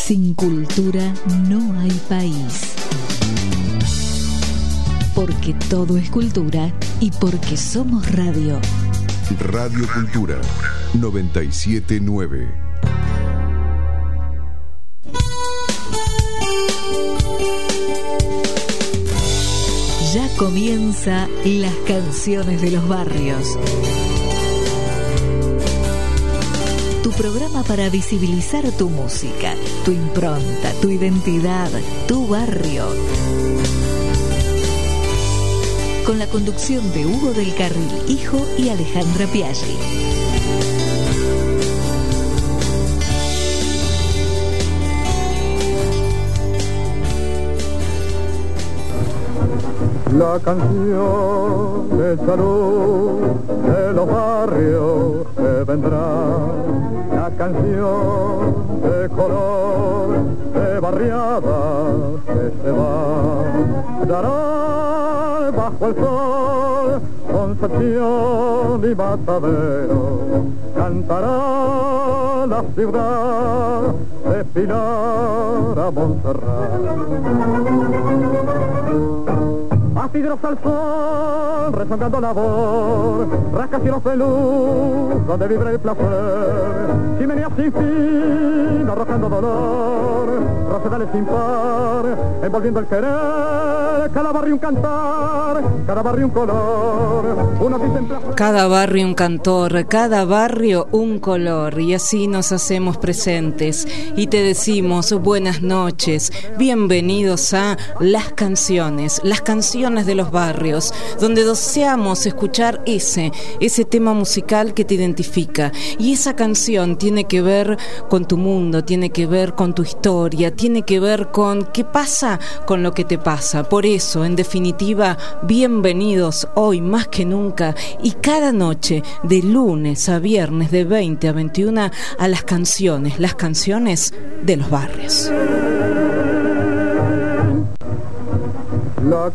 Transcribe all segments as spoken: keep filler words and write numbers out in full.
Sin cultura no hay país. Porque todo es cultura y porque somos radio. Radio Cultura noventa y siete nueve. Ya comienza Las Canciones de los Barrios. Tu programa para visibilizar tu música, tu impronta, tu identidad, tu barrio. Con la conducción de Hugo del Carril, hijo, y Alejandra Piaggi. La canción de salud de los barrios que vendrá, la canción de color de barriadas que se va, dará bajo el sol Concepción y Matadero, cantará la ciudad de Pilar a Montserrat. Astilleros al sol, rezongando la voz, rascacielos de luz, donde vibra el placer, chimeneas sin fin, arrojando dolor, rosedales sin par, envolviendo el querer, cada barrio un cantar, cada barrio un color, uno dicen placer. Cada barrio un cantor, cada barrio un color, y así nos hacemos presentes, y te decimos buenas noches, bienvenidos a Las Canciones, las canciones de los barrios, donde deseamos escuchar ese, ese tema musical que te identifica, y esa canción tiene que ver con tu mundo, tiene que ver con tu historia, tiene que ver con qué pasa con lo que te pasa. Por eso, en definitiva, bienvenidos hoy más que nunca y cada noche, de lunes a viernes, de veinte a veintiuna, a las canciones, las canciones de los barrios. La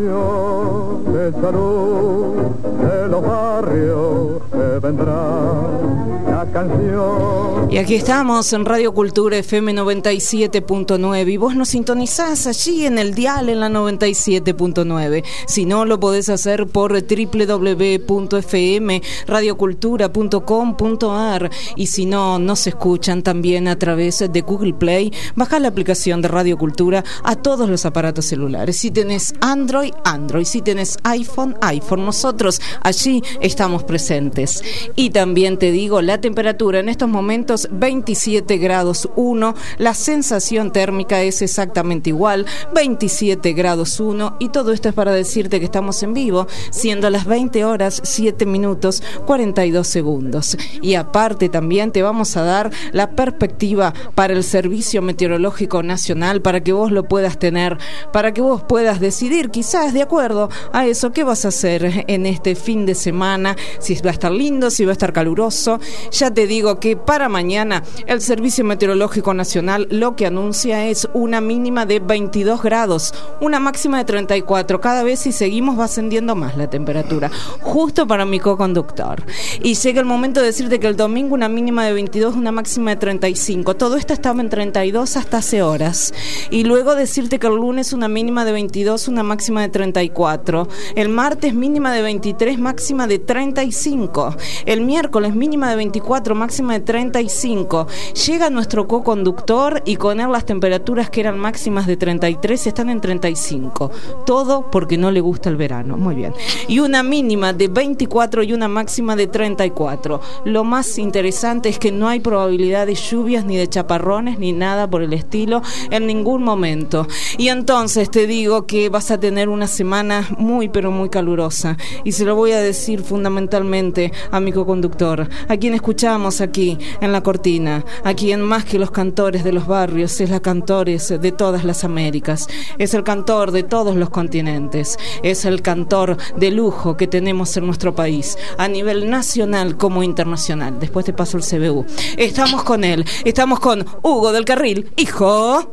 canción de salud de los barrios que vendrá, la canción. Y aquí estamos en Radio Cultura F M noventa y siete punto nueve, y vos nos sintonizás allí en el dial en la noventa y siete punto nueve. Si no, lo podés hacer por doble u doble u doble u punto f m radio cultura punto com punto a r, y si no, nos escuchan también a través de Google Play. Bajá la aplicación de Radio Cultura a todos los aparatos celulares. Si tenés Android, Android. Si tenés iPhone, iPhone. Nosotros allí estamos presentes. Y también te digo, la temperatura en estos momentos veintisiete grados uno, la sensación térmica es exactamente igual, veintisiete grados uno, y todo esto es para decirte que estamos en vivo, siendo las veinte horas siete minutos cuarenta y dos segundos. Y aparte también te vamos a dar la perspectiva para el Servicio Meteorológico Nacional, para que vos lo puedas tener, para que vos puedas decidir quizás de acuerdo a eso qué vas a hacer en este fin de semana, si va a estar lindo, si va a estar caluroso. Ya te digo que para mañana el Servicio Meteorológico Nacional lo que anuncia es una mínima de veintidós grados, una máxima de treinta y cuatro. Cada vez si seguimos va ascendiendo más la temperatura, justo para mi coconductor. Y llega el momento de decirte que el domingo una mínima de veintidós, una máxima de treinta y cinco. Todo esto estaba en treinta y dos hasta hace horas. Y luego decirte que el lunes una mínima de veintidós, una máxima de treinta y cuatro. El martes mínima de veintitrés, máxima de treinta y cinco. El miércoles mínima de veinticuatro, máxima de treinta y cinco. Llega nuestro coconductor y con él las temperaturas que eran máximas de treinta y tres están en treinta y cinco. Todo porque no le gusta el verano. Muy bien. Y una mínima de veinticuatro y una máxima de treinta y cuatro. Lo más interesante es que no hay probabilidad de lluvias, ni de chaparrones, ni nada por el estilo en ningún momento. Y entonces te digo que vas a tener una semana muy pero muy calurosa, y se lo voy a decir fundamentalmente a mi coconductor, a quien escuchamos aquí en la cortina, a quien más que los cantores de los barrios es la cantores de todas las Américas, es el cantor de todos los continentes, es el cantor de lujo que tenemos en nuestro país a nivel nacional como internacional. Después te paso el C B U. Estamos con él, estamos con Hugo del Carril, hijo.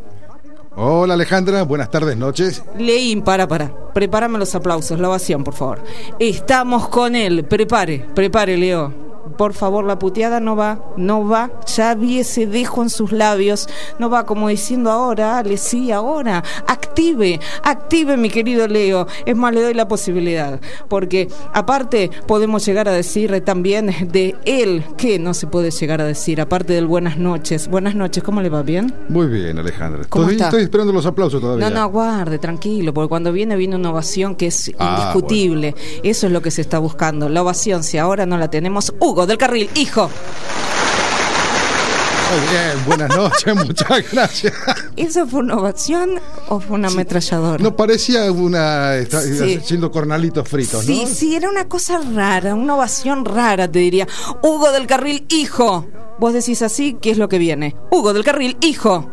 Hola Alejandra, buenas tardes, noches. Leín, para, para, prepárame los aplausos, la ovación, por favor. Estamos con él, prepare, prepare, Leo. por favor, la puteada no va, no va. Ya vi ese dejo en sus labios, no va, como diciendo ahora, Ale, sí, ahora. Active, active, mi querido Leo. Es más, le doy la posibilidad, porque aparte podemos llegar a decir también de él, que no se puede llegar a decir, aparte del buenas noches. Buenas noches, ¿cómo le va? ¿Bien? Muy bien, Alejandra. ¿Cómo Estoy, está? estoy esperando los aplausos todavía. No, no, guarde, tranquilo, porque cuando viene, viene una ovación que es Ah, indiscutible. Bueno. Eso es lo que se está buscando. La ovación, si ahora no la tenemos. Hugo del Carril, hijo. Muy bien, buenas noches, muchas gracias. ¿Eso fue una ovación o fue una Sí. ametralladora? No parecía una. Está, Sí. haciendo cornalitos fritos, Sí, ¿no? sí, era una cosa rara, una ovación rara, te diría. Hugo del Carril, hijo. Vos decís así, ¿qué es lo que viene? Hugo del Carril, hijo.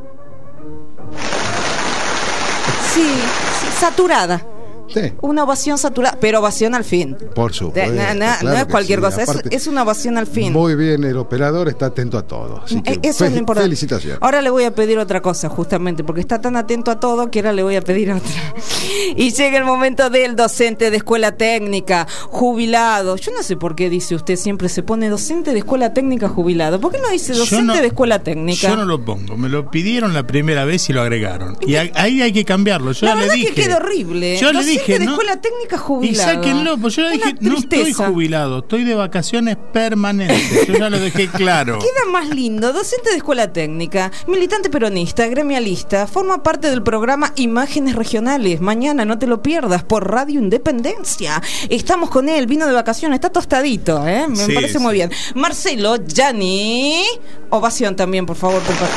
Sí, sí, saturada. Sí. Una ovación saturada, pero ovación al fin. Por supuesto. Na- na- claro no es que cualquier sí. cosa, es, Aparte, es una ovación al fin. Muy bien, el operador está atento a todo. Así que Eh, Eso fe- es lo importante. felicitaciones. Ahora le voy a pedir otra cosa, justamente, porque está tan atento a todo que ahora le voy a pedir otra. Y llega el momento del docente de escuela técnica, jubilado. Yo no sé por qué dice usted siempre se pone docente de escuela técnica jubilado. ¿Por qué no dice Yo docente no- de escuela técnica? Yo no lo pongo, me lo pidieron la primera vez y lo agregaron. Y a- ahí hay que cambiarlo. Yo La ya le verdad dije. que queda horrible. Yo le Docente dije, de ¿no? escuela técnica jubilado. Y sáquenlo, pues yo le Una dije, no estoy tristeza. jubilado, estoy de vacaciones permanentes. Yo ya lo dejé claro. Queda más lindo, docente de escuela técnica, militante peronista, gremialista, forma parte del programa Imágenes Regionales. Mañana no te lo pierdas por Radio Independencia. Estamos con él, vino de vacaciones, está tostadito, ¿eh? Me Sí, parece sí. muy bien. Marcelo Gianni, ovación también, por favor. Por favor.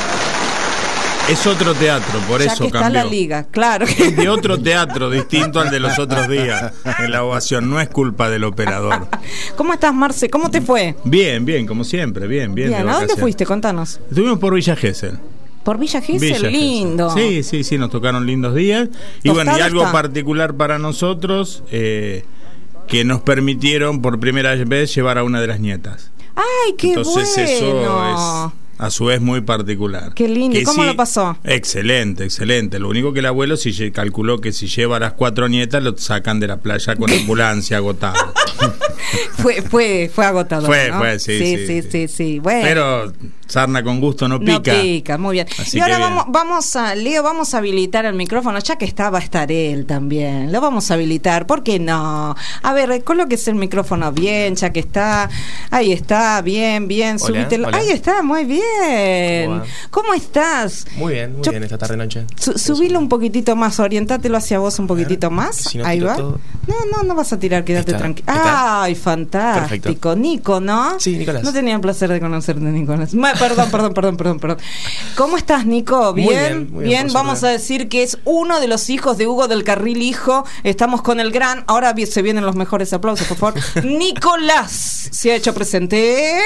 Es otro teatro, por Ya eso que está cambió. la liga, claro. Es de otro teatro, distinto al de los otros días. En la ovación, no es culpa del operador. ¿Cómo estás, Marce? ¿Cómo te fue? Bien, bien, como siempre, bien, bien. de Bien, ¿a dónde vacaciones. fuiste? Contanos. Estuvimos por Villa Gesell. Por Villa Gesell, Villa Gesell. lindo. Sí, sí, sí, nos tocaron lindos días. Y bueno, y Tostado algo está. particular para nosotros, eh, que nos permitieron por primera vez llevar a una de las nietas. Ay, qué Entonces bueno. eso es a su vez muy particular. Qué lindo. Que ¿Y cómo sí, lo pasó? Excelente, excelente. Lo único que el abuelo si lle- calculó que si lleva a las cuatro nietas lo sacan de la playa con ambulancia agotado. Fue, fue, fue agotador. Fue, ¿no? fue, sí, sí, sí, sí, sí. sí, sí. Bueno. Pero sarna con gusto no pica. No pica, muy bien. Así y ahora que bien. vamos, vamos a, Leo, vamos a habilitar el micrófono, ya que está, va a estar él también. Lo vamos a habilitar, ¿por qué no? A ver, colóquese el micrófono bien, ya que está. Ahí está, bien, bien, Hola, subítelo. hola. Ahí está, muy bien. ¿Cómo va? ¿Cómo estás? Muy bien, muy Yo- bien esta tarde noche. Su- subilo un poquitito más, orientátelo hacia vos un poquitito más. si no Ahí tiro va. todo. No, no, no vas a tirar, quédate Está, tranquilo. está. Ay, fantástico. Perfecto. Nico, ¿no? Sí, Nicolás. No tenía el placer de conocerte, Nicolás. Ma- Perdón, perdón, perdón, perdón, perdón. ¿Cómo estás, Nico? Muy ¿Bien? bien, muy bien, por vamos suerte. a decir que es uno de los hijos de Hugo del Carril, hijo. Estamos con el gran, ahora vi- se vienen los mejores aplausos, por favor. Nicolás se ha hecho presente.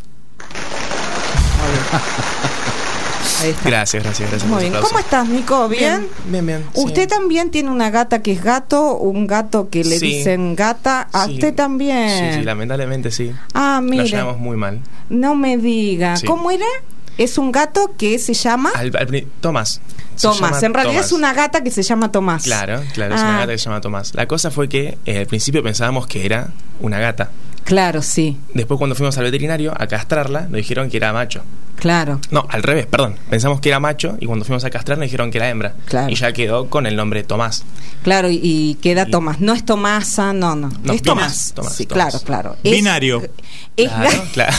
Ahí está. Gracias, gracias, gracias. Muy por bien. ese ¿Cómo aplauso. estás, Nico? ¿Bien? Bien, bien. sí. Usted también tiene una gata que es gato, un gato que le Sí. dicen gata. A Sí. usted también. Sí, sí, lamentablemente sí. Ah, Lo mire. llevamos muy mal. No me diga. Sí. ¿Cómo era? Es un gato que se llama Al, al pri- Tomás. Se Tomás. llama En realidad Tomás. es una gata que se llama Tomás. Claro, claro, es Ah. una gata que se llama Tomás. La cosa fue que eh, al principio pensábamos que era una gata. Claro, sí. Después cuando fuimos al veterinario a castrarla, nos dijeron que era macho. Claro. No, al revés, perdón. Pensamos que era macho y cuando fuimos a castrar nos dijeron que era hembra. Claro. Y ya quedó con el nombre Tomás. Claro, y, y queda Y- Tomás. No es Tomasa, no, no. No, es Tomás. Tomás, Tomás, sí, Tomás. claro, claro. Es- Binario. es Claro, ga- claro.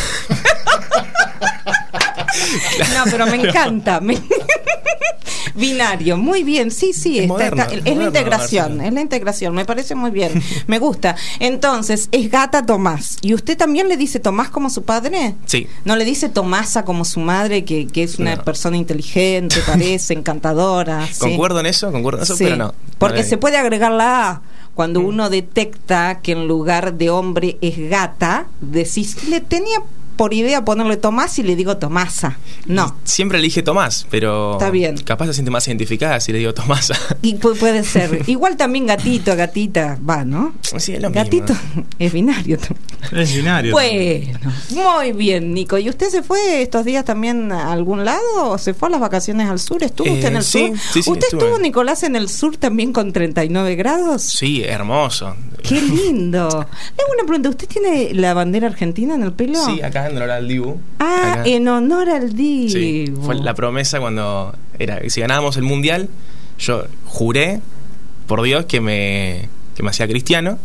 No, pero me encanta. me- Binario, muy bien, sí, sí, Es está- moderno, está- es es la moderno, integración, Marcelo. es la integración, me parece muy bien, me gusta. Entonces, es gata Tomás. ¿Y usted también le dice Tomás como su padre? Sí. ¿No le dice Tomasa como su madre, que, que es una No. persona inteligente, parece, encantadora? ¿sí? Concuerdo en eso, concuerdo en eso, Sí, pero no. porque No, se puede agregar la A. Cuando Mm. uno detecta que en lugar de hombre es gata, decís, le tenía por idea ponerle Tomás y le digo Tomasa. No. Siempre le dije Tomás, pero Está bien. capaz se siente más identificada si le digo Tomasa. Y pu- puede ser. Igual también gatito, gatita, va, ¿no? Sí, es lo Gatito mismo. es binario también. Es binario. Bueno, muy bien, Nico. ¿Y usted se fue estos días también a algún lado? ¿O se fue a las vacaciones al sur? ¿Estuvo Eh, usted en el sí, sur? sí, sí, ¿Usted estuve. estuvo, Nicolás, en el sur también con treinta y nueve grados? Sí, hermoso. Qué Qué lindo. Le hago una pregunta. ¿Usted tiene la bandera argentina en el pelo? Sí, acá en honor al Dibu. Ah, Acá. en honor al Dibu. Sí, fue la promesa cuando era si ganábamos el mundial, yo juré por Dios que me que me hacía cristiano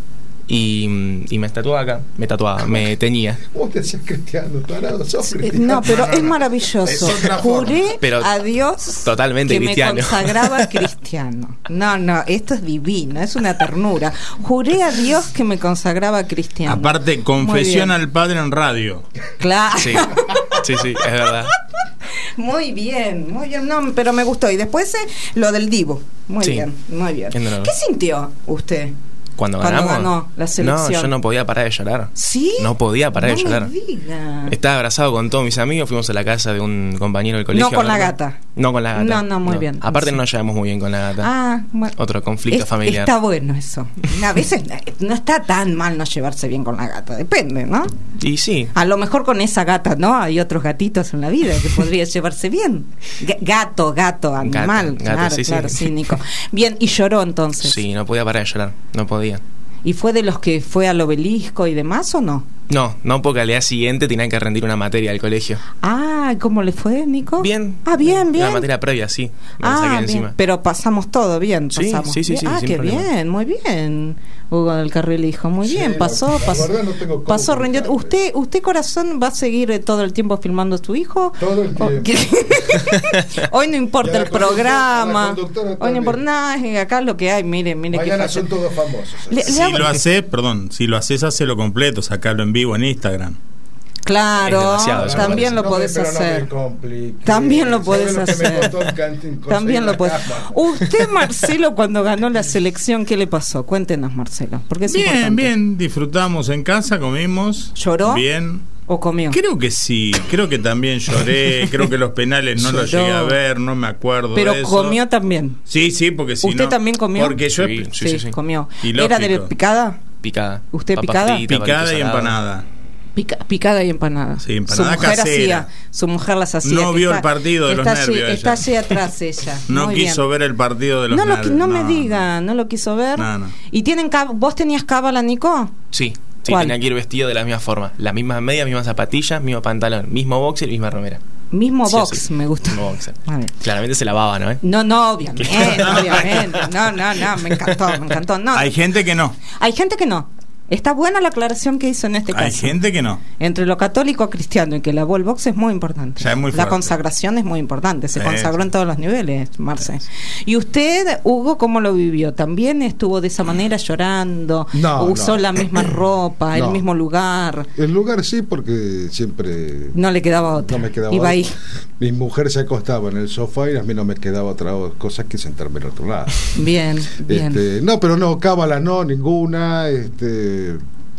y, y me tatuaba acá, me tatuaba, me teñía. ¿Cómo te hacías cristiano? Tarado, sos cristiano. No, pero No, no, es no. maravilloso. Es otra Juré forma. Pero a Dios totalmente que cristiano. me consagraba cristiano. No, no, esto es divino, es una ternura. Juré a Dios que me consagraba cristiano. Aparte, Muy confesión bien. al padre en radio. Claro. Sí, sí, sí, es verdad. Muy bien, muy bien. No, pero me gustó. Y después eh, lo del Divo. Muy Sí. bien, muy bien. En honor. ¿Qué sintió usted? Cuando Cuando ganamos, ganó la selección. no, yo no podía parar de llorar. ¿Sí? No podía parar No de me llorar. diga. Estaba abrazado con todos mis amigos, fuimos a la casa de un compañero del colegio. No con la ¿verdad? gata. No con la gata. No, no, muy bien. Aparte Sí. no nos llevamos muy bien con la gata. Ah, bueno. Otro conflicto Es- familiar. Está bueno eso. A veces no está tan mal no llevarse bien con la gata. Depende, ¿no? Y sí, A lo mejor con esa gata, ¿no? Hay otros gatitos en la vida que podría llevarse bien. G- gato, gato, animal. gato, claro, sí, sí. claro, sí, Nico. Bien, y lloró entonces. sí, no podía parar de llorar. No podía. ¿Y fue de los que fue al obelisco y demás o no? No, no porque al día siguiente tenían que rendir una materia del colegio. Ah, ¿cómo le fue, Nico? Bien. Ah, bien, bien. Una materia previa, sí. Me la saqué Ah, bien. encima. Pero pasamos todo bien. Sí, Pasamos. sí, sí, Bien. sí, Ah, sin qué problema. bien, muy bien. Hugo del Carril hijo, muy Sí, bien. la- Pasó, la pasó. verdad no tengo cómo pasó rindió. contarte. ¿Usted, usted, corazón, va a seguir eh, todo el tiempo filmando a su hijo? Todo el ¿O tiempo. qué? Hoy no Y importa a la el conductora- programa. a la conductora Hoy no también. importa nada. es Acá lo que hay, mire, mire qué Mañana falla. son todos famosos. Le- le Si hago- lo haces, perdón, si lo haces, hacelo completo, sacarlo en vivo en Instagram. Claro, Es demasiado, eso también me lo No me- podés pero no hacer. me compliques. También lo ¿Sabes podés lo que me hacer. costó can- conseguir También lo la puede. cámara? Usted, Marcelo, cuando ganó la selección, ¿qué le pasó? Cuéntenos, Marcelo, porque es Bien, importante. bien, disfrutamos en casa, comimos. ¿Lloró? Bien. ¿O comió? Creo que sí, creo que también lloré, creo que los penales no los Lloró. llegué a ver, no me acuerdo Pero de eso. comió también. Sí, sí, porque si ¿Usted no- también comió? Porque yo Sí, sí, sí, sí. comió. Y ¿Era de lógico. picada? Picada. ¿Usted Papa picada? frita, picada palito y salado. empanada. Pica- picada y empanada. Sí, empanada su mujer casera. hacía, su mujer las hacía. No que vio está- el partido de que los está allí- nervios Está ella. allí atrás ella. No Muy quiso bien. ver el partido de los No, lo, qui- nervios. no me diga, no lo quiso ver. No, no. ¿Y tienen cab- vos tenías cábala, Nico? Sí, sí, ¿Cuál? tenía que ir vestido de la misma forma. Las mismas medias, mismas zapatillas, mismo pantalón, mismo boxer y misma remera. Mismo Sí o box, sí. me gusta. Mismo boxer. A ver. Claramente se lavaba, ¿no? ¿Eh? No, no, obviamente, obviamente. No, no, no, me encantó, me encantó. No, Hay gente que no. hay gente que no. Está buena la aclaración que hizo en este caso. Hay gente que no. Entre lo católico a cristiano y que lavó el box es muy importante. Ya es muy la fuerte. consagración es muy importante. Se Sí. consagró en todos los niveles, Marce. ¿Y usted, Hugo, cómo lo vivió? ¿También estuvo de esa manera llorando? No, ¿Usó no. la misma ropa, el No. mismo lugar? El lugar sí, porque siempre No le quedaba otra. no me quedaba Iba otra. ahí. Mi mujer se acostaba en el sofá y a mí no me quedaba otra cosa que sentarme al otro lado. Bien, bien. Este, no, pero no, cábala no, ninguna. Este,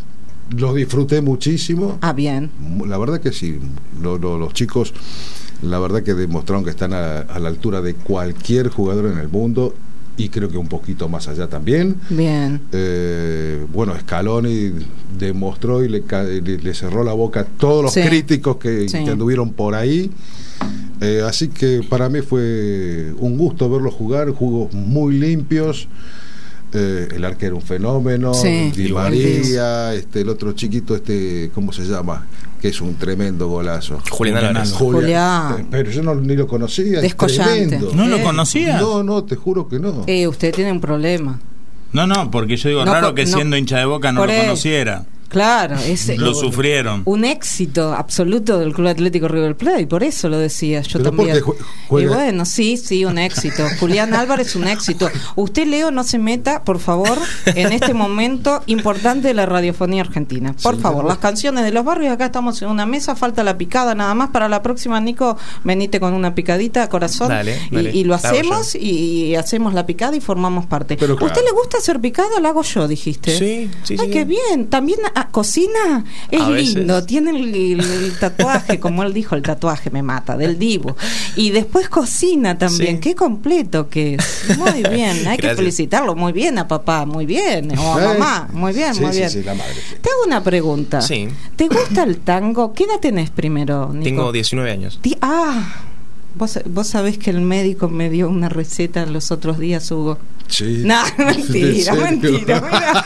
los disfruté muchísimo. Ah, bien. La verdad que sí, lo- lo- los chicos, la verdad que demostraron que están a, a la altura de cualquier jugador en el mundo y creo que un poquito más allá también. Bien. Eh, bueno, Scaloni demostró y le, ca- le- le cerró la boca a todos los Sí. críticos que, Sí. que anduvieron por ahí. Eh, así que para mí fue un gusto verlos jugar, jugos muy limpios. Eh, el arquero un fenómeno, Sí. Di Igual. María, este, el otro chiquito, este, ¿cómo se llama? Que es un tremendo golazo. Julián Álvarez. Julián. Eh, Pero yo no, ni lo conocía. es Descollante. tremendo. ¿No lo Eh, conocía? No, no, te juro que no. Eh, usted tiene un problema. No, no, porque yo digo, No, raro por- que no. siendo hincha de Boca no Por lo él. conociera. Claro, es Lo sufrieron. un éxito absoluto del Club Atlético River Plate, por eso lo decía yo Pero también. porque jue- juega- Y bueno, sí, sí, un éxito. Julián Álvarez, un éxito. Usted, Leo, no se meta, por favor, en este momento importante de la radiofonía argentina. Por Sí, favor, no. las canciones de los barrios, acá estamos en una mesa, falta la picada nada más. Para la próxima, Nico, venite con una picadita, corazón, Dale, y- dale. y, lo La hago hacemos y, y hacemos la picada y formamos parte. Pero claro. ¿Usted le gusta hacer picada? La hago yo, dijiste. Sí, sí, Ay, sí. qué bien. También ah, cocina. Es A veces. lindo. Tiene el, el- el tatuaje, como él dijo, el tatuaje me mata, del Dibu. Y después cocina también. Sí. Qué completo que es. Muy bien. Hay que Gracias. felicitarlo. Muy bien a papá. Muy bien. O a ¿Eh? mamá. Muy bien, Sí, muy sí, bien. sí, la madre, sí. Te hago una pregunta. Sí. ¿Te gusta el tango? ¿Qué edad tenés primero, Nico? Tengo diecinueve años. Ti- Ah, vos, vos sabés que el médico me dio una receta los otros días, Hugo. Sí. No, mentira, ¿En serio? mentira. Mira.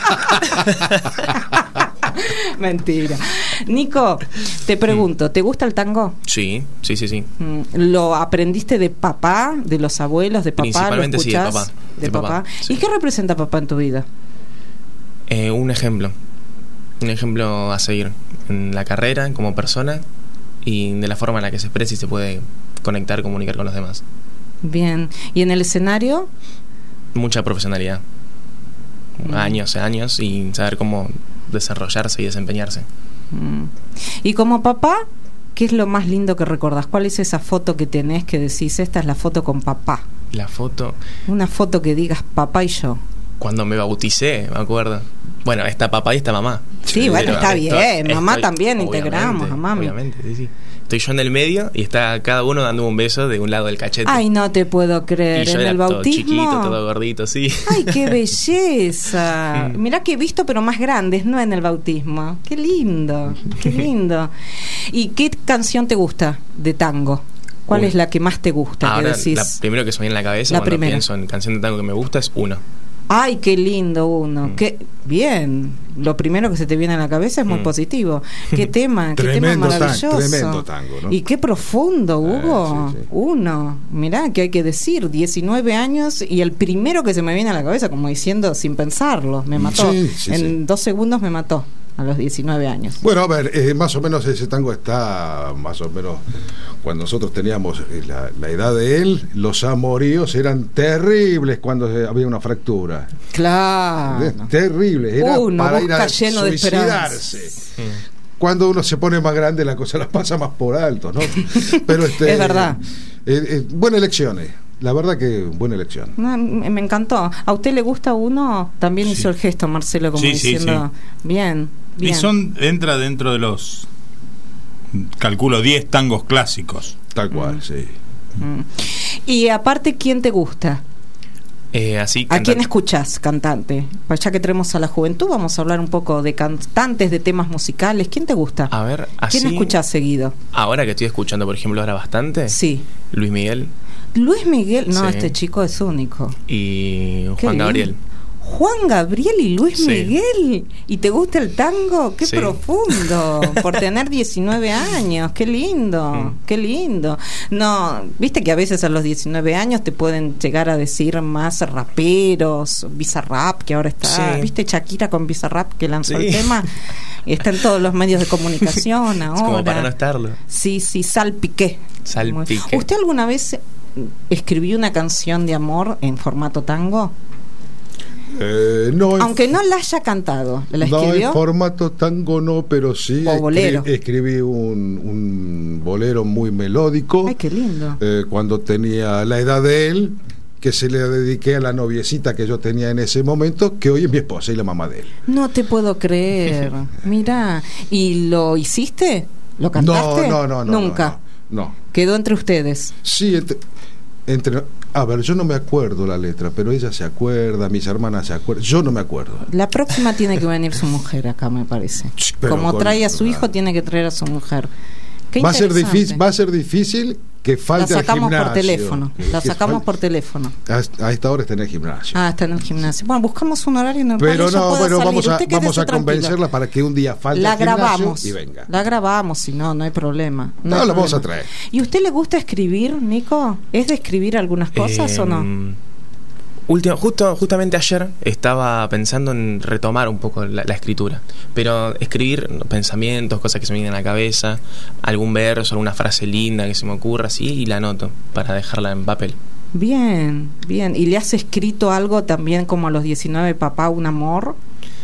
Mentira. Nico, te pregunto, ¿te gusta el tango? Sí, sí, sí, sí. Mm, ¿Lo aprendiste de papá, de los abuelos, de papá? Principalmente ¿Lo sí, de escuchás? papá. ¿De De papá? papá, sí. ¿Y qué representa papá en tu vida? Eh, un ejemplo. Un ejemplo a seguir en la carrera, como persona, y de la forma en la que se expresa y se puede conectar, comunicar con los demás. Bien. ¿Y en el escenario? Mucha profesionalidad. Mm. Años y años, y saber cómo desarrollarse y desempeñarse. Mm. ¿Y como papá, qué es lo más lindo que recordás? ¿Cuál es esa foto que tenés que decís, esta es la foto con papá? La foto, Una foto que digas papá y yo. cuando me bauticé, me acuerdo. Bueno, está papá y está mamá. Sí, bueno, Pero está estoy- bien. Mamá estoy- también obviamente, integramos a mami. Obviamente, sí, sí. Estoy yo en el medio y está cada uno dando un beso de un lado del cachete. Ay, no te puedo creer. y yo En era el todo bautismo. chiquito, todo gordito, sí. Ay, qué belleza. Mirá que he visto, pero más grandes, no en el bautismo. Qué lindo, qué lindo. ¿Y qué canción te gusta de tango? ¿Cuál Uy. es la que más te gusta? Que Ahora, decís, la primero que se me viene en la cabeza La cuando primera. pienso en canción de tango que me gusta es Uno. ay, qué lindo uno. Mm. Qué bien. Lo primero que se te viene a la cabeza es muy Mm. positivo. Qué tema, qué tema Tremendo tan- maravilloso. tremendo tango, ¿no? Y qué profundo, Hugo. Eh, sí, sí. Uno. Mirá, que hay que decir, diecinueve años y el primero que se me viene a la cabeza, como diciendo sin pensarlo, me mató. Sí, sí, en sí. dos segundos me mató. A los diecinueve años. Bueno, a ver, eh, más o menos ese tango está más o menos cuando nosotros teníamos eh, la, la edad de él, los amoríos eran terribles cuando eh, había una fractura. Claro. Es terrible, era Uno para ir busca a lleno de suicidarse. Mm. Cuando uno se pone más grande la cosa la pasa más por alto, ¿no? Pero este, Es verdad. eh, eh, buenas elecciones, la verdad que buena elección. No, me me encantó. ¿A usted le gusta uno? También hizo el gesto, Marcelo, como Sí, sí, diciendo, bien, bien. Y son, entra dentro de los, calculo, diez tangos clásicos. Tal cual, Mm. sí. Mm. Y aparte, ¿quién te gusta? Eh, así ¿A cantan- quién escuchás, cantante? Pues ya que tenemos a la juventud, vamos a hablar un poco de cantantes, de temas musicales. ¿Quién te gusta? A ver, así. ¿Quién escuchás seguido? Ahora que estoy escuchando, por ejemplo, ahora bastante. Sí. Luis Miguel Luis Miguel, no, Sí. este chico es único. y Qué Juan lindo. Gabriel. Juan Gabriel y Luis Sí. Miguel. ¿Y te gusta el tango? ¡Qué Sí. profundo! Por tener diecinueve años. ¡Qué lindo! Mm. ¡Qué lindo! No, viste que a veces a los diecinueve años te pueden llegar a decir más raperos, Bizarrap, que ahora está. Sí. ¿Viste Shakira con Bizarrap que lanzó Sí. el tema? Está en todos los medios de comunicación ahora. Es como para no estarlo. Sí, sí, salpiqué. Salpiqué. ¿Usted alguna vez escribió una canción de amor en formato tango? Eh, no, en- Aunque no la haya cantado, ¿la no, escribió? en formato tango no, pero sí O bolero. escri- escribí un, un bolero muy melódico. Ay, qué lindo. eh, cuando tenía la edad de él, que se le dediqué a la noviecita que yo tenía en ese momento, que hoy es mi esposa y la mamá de él. No te puedo creer. Mira, ¿y lo hiciste? ¿Lo cantaste? No, no, no, no. Nunca. No, no. Quedó entre ustedes. Sí, entre, entre- a ver, yo no me acuerdo la letra, pero ella se acuerda, mis hermanas se acuerdan, yo no me acuerdo. La próxima tiene que venir su mujer acá, me parece. Pero Como con- trae a su hijo, tiene que traer a su mujer. Qué Va a ser interesante. difícil, va a ser difícil que La falte al sacamos gimnasio. por teléfono. Que- La que sacamos fal- por teléfono. A, a esta hora está en el gimnasio. Ah, está en el gimnasio. Bueno, buscamos un horario en el cual Pero ella no, pueda bueno, salir. vamos a, Usted vamos quédese a tranquilo. convencerla para que un día falte La al gimnasio grabamos. y venga. La grabamos, si no, no hay problema. No, hay la vamos a problema. traer. ¿Y usted le gusta escribir, Nico? ¿Es de escribir algunas cosas Eh, o no? Último, justo, justamente ayer estaba pensando en retomar un poco la, la escritura, pero escribir pensamientos, cosas que se me vienen a la cabeza, algún verso, alguna frase linda que se me ocurra, así, y la anoto para dejarla en papel. Bien, bien. ¿Y le has escrito algo también como a los diecinueve, papá, un amor?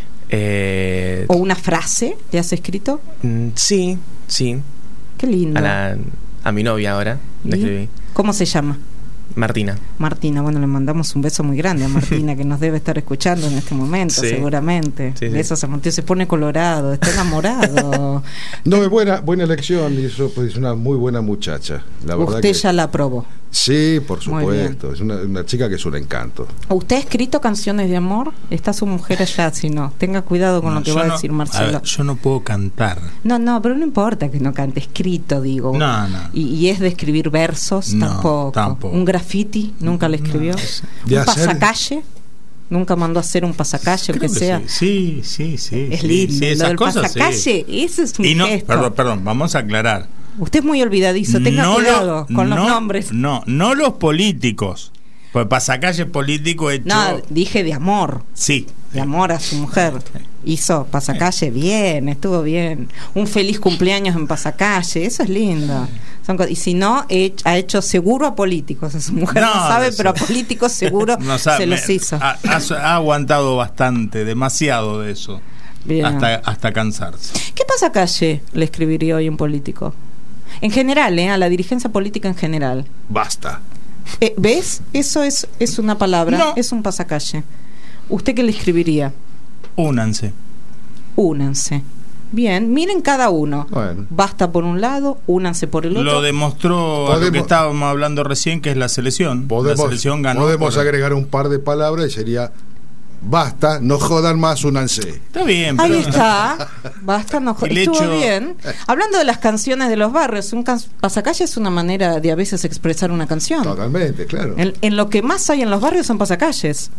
Eh, ¿O una frase le has escrito? mm, sí, sí. Qué lindo. A, la, a mi novia ahora le ¿Y? escribí. ¿Cómo se llama? Martina. Martina. Bueno, le mandamos un beso muy grande a Martina, que nos debe estar escuchando en este momento, Sí. seguramente. Sí, sí. De eso se, Martín se pone colorado, está enamorado. No, es buena, buena elección, y eso pues, es una muy buena muchacha. La verdad Usted que, ya la aprobó. sí, por Muy supuesto. Es una, una chica que es un encanto. ¿Usted ha escrito canciones de amor? Está su mujer allá, si no. Tenga cuidado con No, lo que yo va no- a decir a Marcelo. ver, yo no puedo cantar. No, no, pero no importa que no cante, escrito, digo. No, no. Y, y es de escribir versos, No, tampoco. tampoco. Un graffiti, nunca le escribió. No, es- De Un hacer- pasacalle. Nunca mandó a hacer un pasacalle, aunque sea. Sí, sí, sí. Es sí, lindo. sí, Lo esas del cosas, pasacalle, sí. eso es un Y no, gesto. perdón, perdón, vamos a aclarar. Usted es muy olvidadizo, tenga No cuidado lo- con no, los nombres. No, no los políticos. Pues pasacalle político hecho. No, dije de amor. Sí. De amor a su mujer. Hizo pasacalle bien, estuvo bien. Un feliz cumpleaños en pasacalle, eso es lindo. Son co- y si no, he- ha hecho seguro a políticos. A su mujer no, No, sabe, no pero a sé. políticos seguro No sabe, se los me- hizo. Ha, ha- ha aguantado bastante, demasiado de eso. Bien. Hasta, hasta cansarse. ¿Qué pasacalle le escribiría hoy un político? En general, ¿eh? A la dirigencia política en general. Basta. Eh, ¿Ves? Eso es, es una palabra, No. es un pasacalle. ¿Usted qué le escribiría? Únanse. Únanse. Bien, miren cada uno. Bueno. Basta por un lado, únanse por el otro. Lo demostró a lo que Podemos- estábamos hablando recién, que es la selección. Podemos, la selección ganó. podemos por- agregar un par de palabras y sería basta, no jodan más, únanse. Está bien, Ahí pero- está. Basta, no jo- El estuvo hecho- bien. Hablando de las canciones de los barrios, un can- pasacalle es una manera de a veces expresar una canción. Totalmente, claro. En, en lo que más hay en los barrios son pasacalles.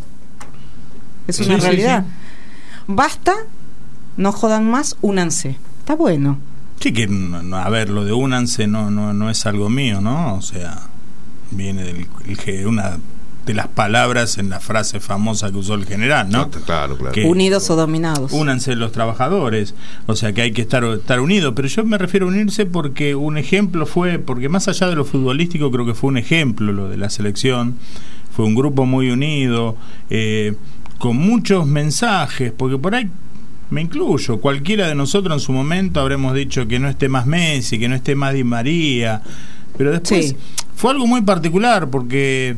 Es una Sí, sí, realidad. sí. Basta, no jodan más, únanse. Está bueno. Sí, que no, no, a ver, lo de únanse no, no, no es algo mío, ¿no? O sea, viene del el ge- una de las palabras en la frase famosa que usó el general, ¿no? Claro, claro. Que- Unidos o dominados. Únanse los trabajadores, o sea que hay que estar, estar unidos, pero yo me refiero a unirse porque un ejemplo fue, porque más allá de lo futbolístico creo que fue un ejemplo lo de la selección, fue un grupo muy unido, eh, con muchos mensajes, porque por ahí me incluyo, cualquiera de nosotros en su momento habremos dicho que no esté más Messi, que no esté más Di María, pero después Sí. fue algo muy particular porque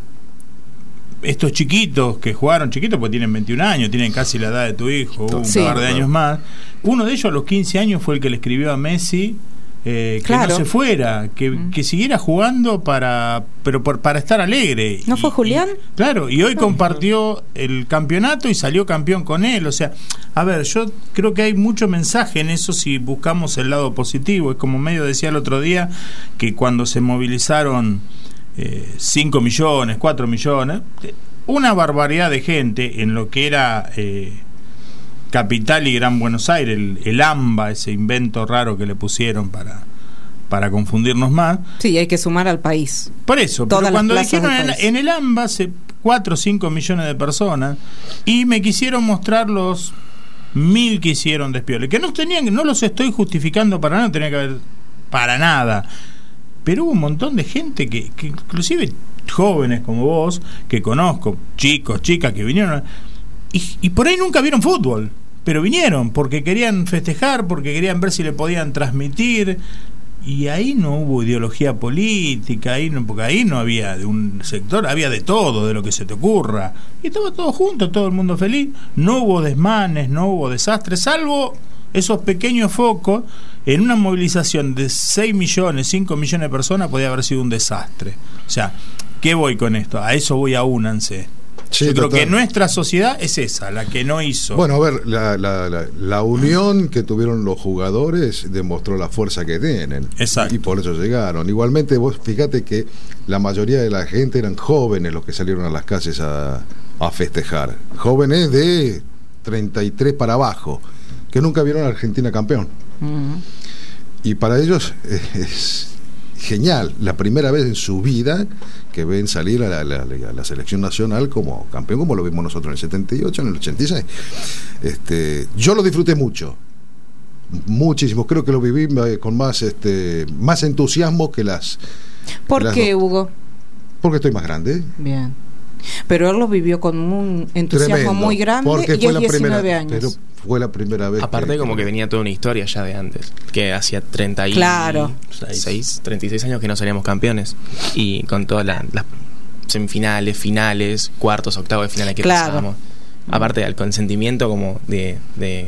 estos chiquitos que jugaron, chiquitos porque tienen veintiún años, tienen casi la edad de tu hijo, un Sí. par de años más, uno de ellos a los quince años fue el que le escribió a Messi eh, que Claro. no se fuera, que, Mm. que siguiera jugando para pero por, para estar alegre. ¿No Y- fue Julián? y- claro, y hoy compartió el campeonato y salió campeón con él. O sea, a ver, yo creo que hay mucho mensaje en eso si buscamos el lado positivo. Es como medio decía el otro día que cuando se movilizaron cinco millones, cuatro millones, una barbaridad de gente en lo que era eh, Capital y Gran Buenos Aires, el, el AMBA, ese invento raro que le pusieron para, para confundirnos más. Sí, hay que sumar al país. Por eso, Todas pero las cuando plazas dijeron del en, país. en el AMBA se cuatro o cinco millones de personas y me quisieron mostrar los mil que hicieron despiole, que no tenían, no los estoy justificando para nada, no tenía que haber para nada, pero hubo un montón de gente que, que inclusive jóvenes como vos, que conozco, chicos, chicas que vinieron y, y por ahí nunca vieron fútbol, pero vinieron porque querían festejar, porque querían ver si le podían transmitir. Y ahí no hubo ideología política, ahí no, porque ahí no había de un sector, había de todo, de lo que se te ocurra. Y estaba todo junto, todo el mundo feliz. No hubo desmanes, no hubo desastres, salvo esos pequeños focos. En una movilización de seis millones, cinco millones de personas podía haber sido un desastre. O sea, ¿qué voy con esto? A eso voy a únanse. Sí, Yo creo total. que nuestra sociedad es esa, la que no hizo. Bueno, a ver, la, la, la, la unión que tuvieron los jugadores demostró la fuerza que tienen. Exacto. Y por eso llegaron. Igualmente, vos fíjate que la mayoría de la gente eran jóvenes los que salieron a las calles a, a festejar. Jóvenes de treinta y tres para abajo, que nunca vieron a Argentina campeón. Mm. Y para ellos eh, es genial, la primera vez en su vida que ven salir a la, la, a la selección nacional como campeón, como lo vimos nosotros en el setenta y ocho, en el ochenta y seis. Este, yo lo disfruté mucho, muchísimo, creo que lo viví eh, con más, este, más entusiasmo que las... ¿Por las qué, dos. Hugo? Porque estoy más grande. Bien. Pero él lo vivió con un entusiasmo Tremendo, muy grande porque y fue es la diecinueve primera, años. pero fue la primera vez. Aparte como que venía toda una historia ya de antes, que hacía treinta y Claro. seis, treinta y seis años que no salíamos campeones, y con todas la- las semifinales, finales, cuartos, octavos de finales que Claro. pasábamos. Aparte del consentimiento como de, de,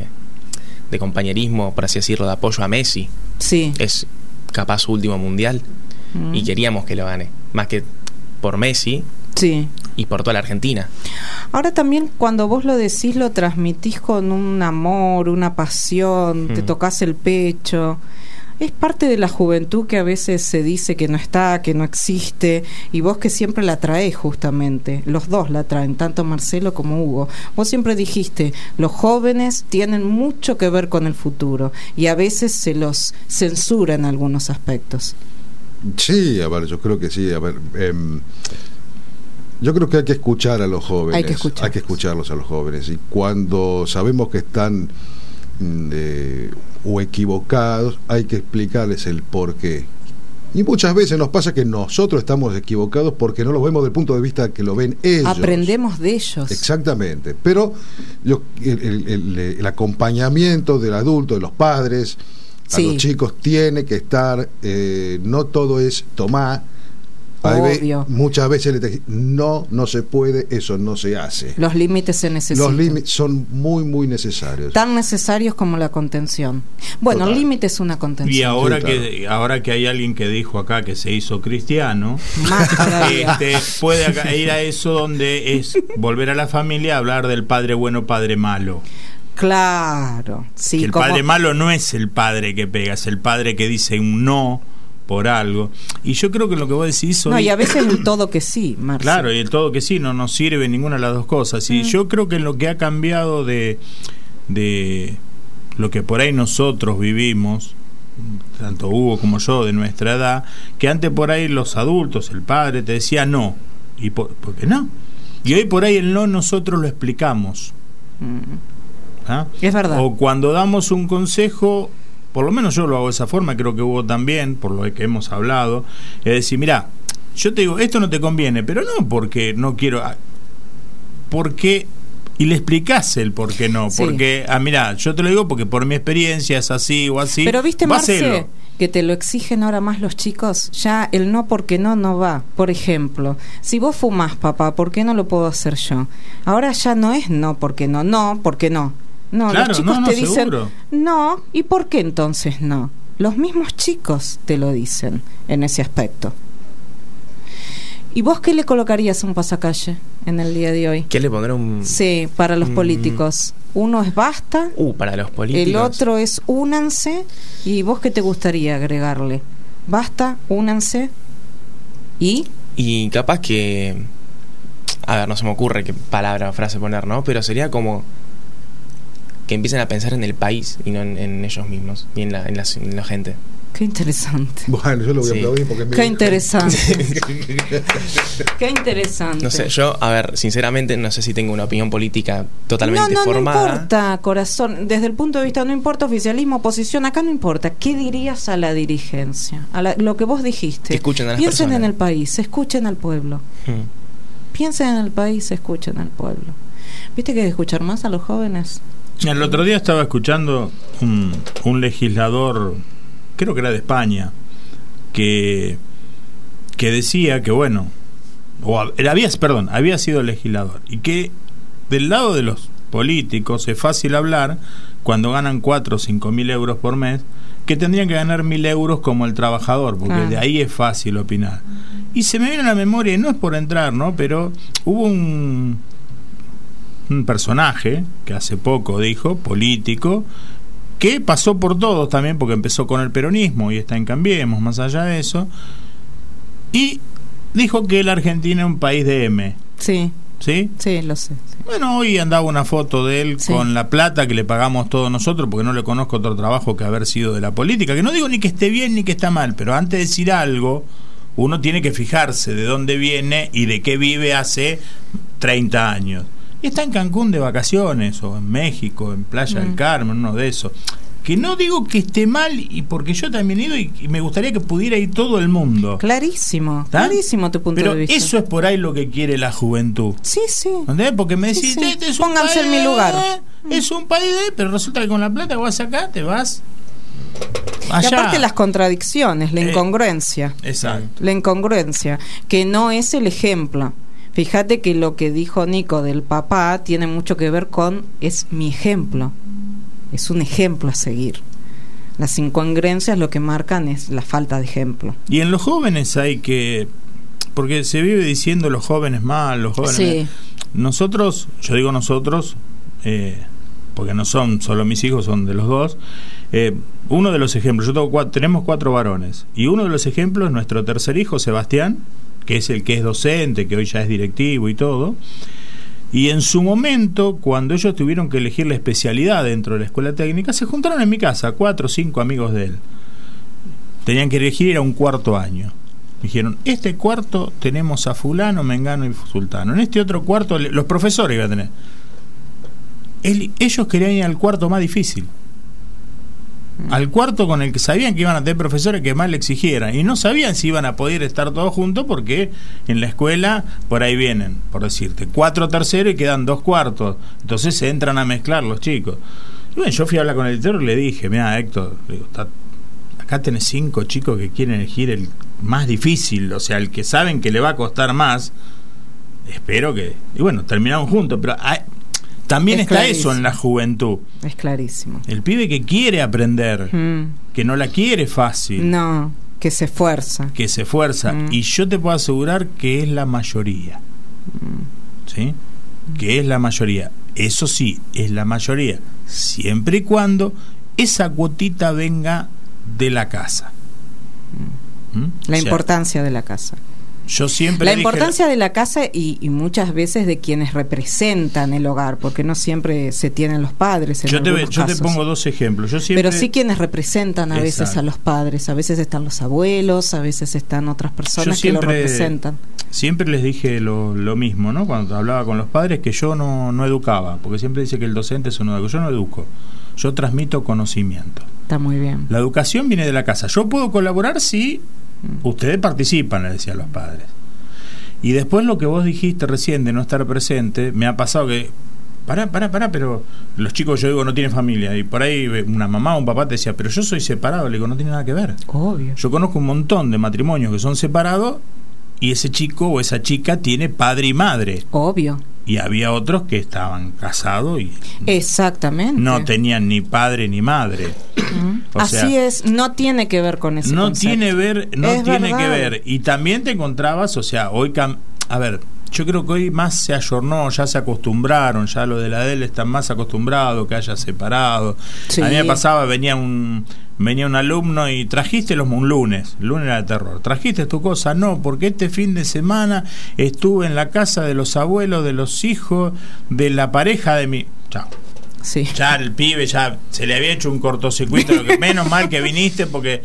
de compañerismo, por así decirlo, de apoyo a Messi. Sí. Es capaz su último mundial Mm. y queríamos que lo gane, más que por Messi Sí. y por toda la Argentina. Ahora también cuando vos lo decís lo transmitís con un amor, una pasión, te Mm. tocas el pecho. es parte de la juventud que a veces se dice que no está, que no existe, y vos que siempre la traés justamente, los dos la traen, tanto Marcelo como Hugo. Vos siempre dijiste, los jóvenes tienen mucho que ver con el futuro y a veces se los censura en algunos aspectos. Sí, a ver, yo creo que sí, a ver, eh, yo creo que hay que escuchar a los jóvenes, hay que, hay que escucharlos a los jóvenes, y cuando sabemos que están eh, o equivocados, hay que explicarles el porqué. Y muchas veces nos pasa que nosotros estamos equivocados porque no lo vemos del punto de vista que lo ven ellos. Aprendemos de ellos. Exactamente, pero yo, el, el, el, el acompañamiento del adulto, de los padres, a sí. los chicos tiene que estar, eh, no todo es tomar. Obvio. Muchas veces le te, no, no se puede, eso no se hace. Los límites se necesitan. Los límites son muy, muy necesarios. Tan necesarios como la contención. Bueno, Total. el límite es una contención. Y ahora, sí, claro. que ahora que hay alguien que dijo acá que se hizo cristiano, más este, puede acá, ir a eso donde es volver a la familia, hablar del padre bueno, padre malo. Claro, sí. Que el como... padre malo no es el padre que pega, es el padre que dice un no por algo. Y yo creo que lo que vos decís hoy... No, y a veces el todo que sí, Marcia. Claro, y el todo que sí no nos sirve ninguna de las dos cosas. Y mm. yo creo que lo que ha cambiado de, de lo que por ahí nosotros vivimos, tanto Hugo como yo, de nuestra edad, que antes por ahí los adultos, el padre te decía no. ¿Y por, por qué no? Y hoy por ahí el no nosotros lo explicamos. Mm. ¿Ah? Es verdad. O cuando damos un consejo, por lo menos yo lo hago de esa forma, creo que Hugo también, por lo que hemos hablado, es decir, mira, yo te digo, esto no te conviene, pero no porque no quiero, porque, y le explicás el por qué no, sí. porque, ah, mira, yo te lo digo porque por mi experiencia es así o así. Pero viste, Marce, que te lo exigen ahora más los chicos, ya el no porque no no va. Por ejemplo, si vos fumás, papá, ¿por qué no lo puedo hacer yo? Ahora ya no es no porque no, no porque no. No, claro, los chicos no, no, te dicen seguro. no, ¿y por qué entonces no? Los mismos chicos te lo dicen en ese aspecto. ¿Y vos qué le colocarías a un pasacalle en el día de hoy? ¿Qué le pondrá un...? Sí, para los mm. políticos. Uno es basta. Uh, para los políticos. El otro es únanse. ¿Y vos qué te gustaría agregarle? Basta, únanse. ¿Y? Y capaz que... A ver, no se me ocurre qué palabra o frase poner, ¿no? Pero sería como... que empiecen a pensar en el país y no en, en ellos mismos y en la, en, la, en la gente. Qué interesante. Bueno, yo lo voy a sí. aplaudir porque es Qué interesante. Qué interesante. No sé, yo, a ver, sinceramente no sé si tengo una opinión política totalmente no, no, formada. No importa, corazón. Desde el punto de vista, no importa oficialismo, oposición, acá no importa. ¿Qué dirías a la dirigencia? A la, lo que vos dijiste. Que escuchen a las Piensen personas. en el país, escuchen al pueblo. Hmm. Piensen en el país, escuchen al pueblo. ¿Viste que hay que escuchar más a los jóvenes? El otro día estaba escuchando un, un legislador, creo que era de España, que que decía que bueno, o había, perdón, había sido legislador y que del lado de los políticos es fácil hablar cuando ganan cuatro o cinco mil euros por mes, que tendrían que ganar mil euros como el trabajador, porque ah. de ahí es fácil opinar. Y se me viene a la memoria, y no es por entrar, ¿no? Pero hubo un un personaje que hace poco dijo, político, que pasó por todos también, porque empezó con el peronismo y está en Cambiemos, más allá de eso, y dijo que la Argentina es un país de M. Sí. ¿Sí? Sí, lo sé. Sí. Bueno, hoy andaba una foto de él sí. con la plata que le pagamos todos nosotros, porque no le conozco otro trabajo que haber sido de la política, que no digo ni que esté bien ni que está mal, pero antes de decir algo, uno tiene que fijarse de dónde viene y de qué vive hace treinta años. Y está en Cancún de vacaciones, o en México, en Playa mm. del Carmen, uno de esos. Que no digo que esté mal, y porque yo también he ido y, y me gustaría que pudiera ir todo el mundo. Clarísimo, ¿Está? clarísimo tu punto Pero de vista. Pero eso es por ahí lo que quiere la juventud. Sí, sí. ¿Entendés? Porque me decís, sí, sí. Este es pónganse un en mi lugar. De, es un país de, pero resulta que con la plata vas acá, te vas allá. Y aparte las contradicciones, la incongruencia. Eh, exacto. La incongruencia, que no es el ejemplo. Fíjate que lo que dijo Nico del papá tiene mucho que ver con, es mi ejemplo, es un ejemplo a seguir. Las incongruencias lo que marcan es la falta de ejemplo. Y en los jóvenes hay que, porque se vive diciendo los jóvenes mal, los jóvenes sí. mal. Nosotros, yo digo nosotros, eh, porque no son solo mis hijos, son de los dos, Eh, uno de los ejemplos, yo tengo cuatro, tenemos cuatro varones, y uno de los ejemplos es nuestro tercer hijo, Sebastián, que es el que es docente, que hoy ya es directivo y todo. Y en su momento, cuando ellos tuvieron que elegir la especialidad dentro de la escuela técnica, se juntaron en mi casa, cuatro o cinco amigos de él. Tenían que elegir, era un cuarto año. Dijeron, este cuarto tenemos a fulano, mengano y sultano. En este otro cuarto, los profesores iban a tener. Él, ellos querían ir al cuarto más difícil. Al cuarto con el que sabían que iban a tener profesores que más le exigieran, y no sabían si iban a poder estar todos juntos, porque en la escuela por ahí vienen, por decirte, cuatro terceros y quedan dos cuartos, entonces se entran a mezclar los chicos. Y bueno, yo fui a hablar con el editor y le dije, mira, Héctor, le digo, está, acá tenés cinco chicos que quieren elegir el más difícil, o sea, el que saben que le va a costar más. Espero que... Y bueno, terminamos juntos, pero hay, también es está clarísimo. Eso en la juventud. Es clarísimo. El pibe que quiere aprender, mm. que no la quiere fácil. No, que se esfuerza. Que se esfuerza. Mm. Y yo te puedo asegurar que es la mayoría. Mm. ¿Sí? Mm. Que es la mayoría. Eso sí, es la mayoría. Siempre y cuando esa cuotita venga de la casa. Mm. ¿Mm? La o sea, importancia de la casa. Yo siempre la dije importancia de la casa y, y muchas veces de quienes representan el hogar, porque no siempre se tienen los padres en yo te, algunos yo casos. Te pongo dos ejemplos. Yo siempre... Pero sí quienes representan a Exacto. veces a los padres. A veces están los abuelos, a veces están otras personas siempre, que lo representan. Siempre les dije lo, lo mismo, ¿no? Cuando hablaba con los padres, que yo no, no educaba, porque siempre dice que el docente es un educador. Yo no educo, yo transmito conocimiento. Está muy bien. La educación viene de la casa. Yo puedo colaborar si ustedes participan, les decía a los padres. Y después lo que vos dijiste recién de no estar presente, me ha pasado que pará, pará, pará, pero los chicos, yo digo, no tienen familia, y por ahí una mamá o un papá te decía, pero yo soy separado. Le digo, no tiene nada que ver. Obvio. Yo conozco un montón de matrimonios que son separados y ese chico o esa chica tiene padre y madre. Obvio. Y había otros que estaban casados y exactamente no tenían ni padre ni madre. O Así sea, es, no tiene que ver con ese no concepto. tiene ver, no es tiene verdad. que ver. Y también te encontrabas, o sea, hoy cam- a ver, yo creo que hoy más se ayornó, ya se acostumbraron, ya lo de la D E L están más acostumbrados que haya separado. Sí. A mí me pasaba, venía un venía un alumno y trajiste los un lunes, el lunes era de terror, trajiste tu cosa, no, porque este fin de semana estuve en la casa de los abuelos, de los hijos, de la pareja de mi... Chao. Sí. Ya el pibe ya se le había hecho un cortocircuito, lo que menos mal que viniste porque,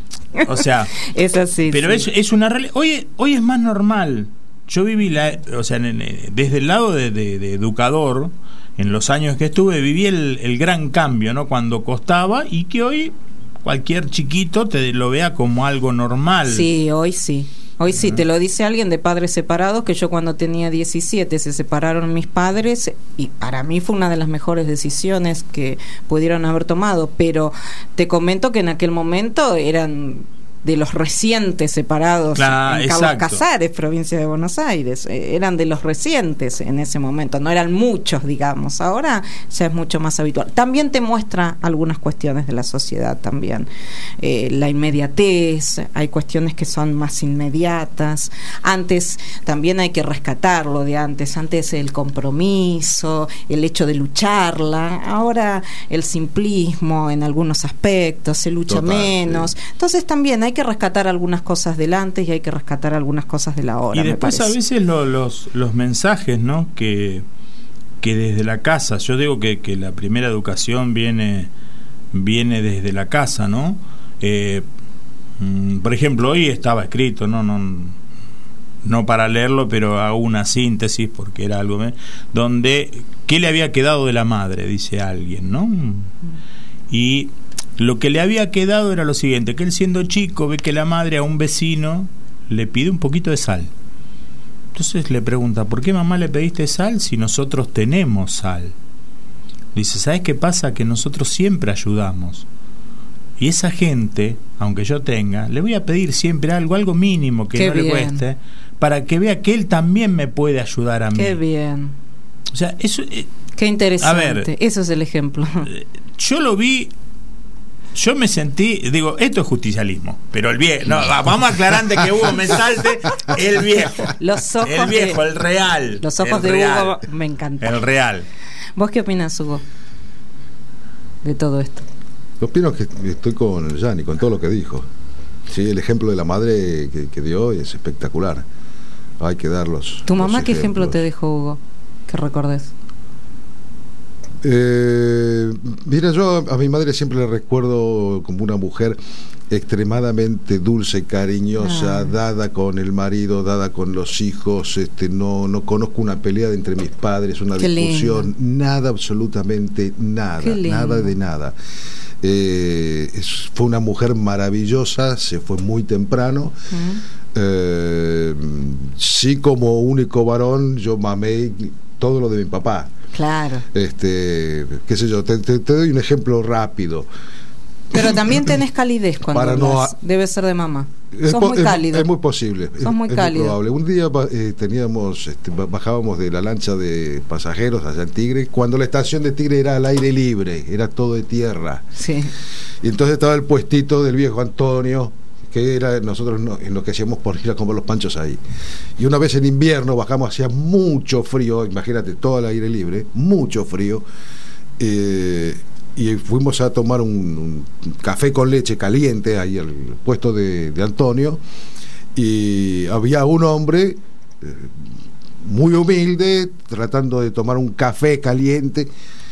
o sea, es así. Pero sí. es, es una realidad. Hoy, hoy es más normal. Yo viví la, o sea, en, en, desde el lado de, de, de educador, en los años que estuve, viví el, el gran cambio, ¿no? Cuando costaba y que hoy cualquier chiquito te lo vea como algo normal. Sí, hoy sí. Hoy sí, te lo dice alguien de padres separados, que yo cuando tenía diecisiete se separaron mis padres y para mí fue una de las mejores decisiones que pudieron haber tomado, pero te comento que en aquel momento eran de los recientes separados claro, en Carlos exacto. Casares, provincia de Buenos Aires, eh, eran de los recientes en ese momento, no eran muchos, digamos, ahora ya es mucho más habitual. También te muestra algunas cuestiones de la sociedad también, eh, la inmediatez, hay cuestiones que son más inmediatas, antes también hay que rescatar lo de antes, antes el compromiso, el hecho de lucharla, ahora el simplismo en algunos aspectos, se lucha Total, menos, sí. Entonces también hay que rescatar algunas cosas del antes y hay que rescatar algunas cosas de la ahora. Y después a veces lo, los, los mensajes, ¿no? Que, que desde la casa, yo digo que, que la primera educación viene, viene desde la casa, ¿no? Eh, por ejemplo, hoy estaba escrito, ¿no? No, no para leerlo, pero hago una síntesis porque era algo, ¿eh? Donde, ¿qué le había quedado de la madre? Dice alguien, ¿no? Y lo que le había quedado era lo siguiente, que él siendo chico ve que la madre a un vecino le pide un poquito de sal. Entonces le pregunta, ¿por qué mamá le pediste sal si nosotros tenemos sal? Dice, ¿sabes qué pasa? Que nosotros siempre ayudamos. Y esa gente, aunque yo tenga, le voy a pedir siempre algo, algo mínimo que qué no bien. le cueste, para que vea que él también me puede ayudar a mí. Qué bien. O sea, eso... Eh, qué interesante. A ver, eso es el ejemplo. Yo lo vi... Yo me sentí, digo, esto es justicialismo, pero el viejo, no, vamos aclarando que Hugo me salte, el viejo, los ojos el viejo, de, el real, los ojos de real, Hugo me encantan. El real. ¿Vos qué opinas, Hugo, de todo esto? Opino que estoy con Yanni, con todo lo que dijo. Sí, el ejemplo de la madre que, que dio es espectacular. Hay que darlos. ¿Tu mamá qué ejemplo te dejó, Hugo? Que recordes. Eh, mira, yo a mi madre siempre le recuerdo como una mujer extremadamente dulce, cariñosa, ah. dada con el marido, dada con los hijos. Este, no, no conozco una pelea entre mis padres, una Qué discusión, lindo. Nada, absolutamente nada, nada de nada. Eh, es, fue una mujer maravillosa, se fue muy temprano. Uh-huh. Eh, sí, como único varón, yo mamé todo lo de mi papá. Claro. Este, qué sé yo, te, te, te doy un ejemplo rápido. Pero también tenés calidez cuando Para no a... debe ser de mamá. Es Sos muy es, cálido. Es muy posible. Sos muy es, cálido. Es muy probable. Un día eh, teníamos, este, bajábamos de la lancha de pasajeros allá en Tigre, cuando la estación de Tigre era al aire libre, era todo de tierra. Sí. Y entonces estaba el puestito del viejo Antonio, que era nosotros no, en lo que hacíamos por ir a comer los panchos ahí. Y una vez en invierno bajamos, hacía mucho frío, imagínate, todo al aire libre, mucho frío, eh, y fuimos a tomar un, un café con leche caliente ahí al puesto de, de Antonio, y había un hombre eh, muy humilde tratando de tomar un café caliente.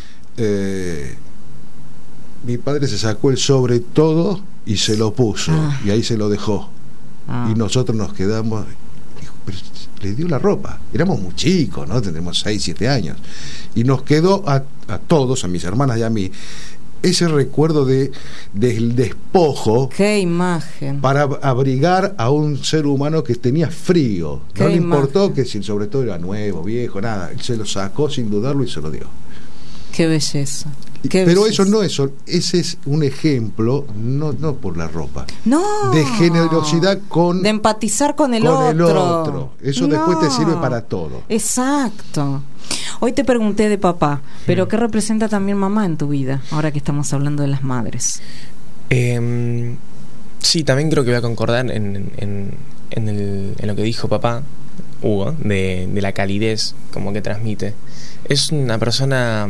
eh, mi padre se sacó el sobre todo y se lo puso, ah. y ahí se lo dejó, ah. y nosotros nos quedamos. Dijo, pero le dio la ropa, éramos muy chicos, ¿no? Tenemos seis, siete años, y nos quedó a, a todos, a mis hermanas y a mí, ese recuerdo de del despojo. Qué imagen. Para abrigar a un ser humano que tenía frío. No le importó que si sobre todo era nuevo, viejo, nada, él se lo sacó sin dudarlo y se lo dio. Qué belleza. Qué Pero belleza. eso no es, ese es un ejemplo, no, no por la ropa, no, de generosidad con, de empatizar con el, con otro. el otro. Eso no. después te sirve para todo. Exacto. Hoy te pregunté de papá, pero ¿qué representa también mamá en tu vida, ahora que estamos hablando de las madres? Eh, sí, también creo que voy a concordar en, en, en, el, en lo que dijo papá, Hugo, de, de la calidez como que transmite. Es una persona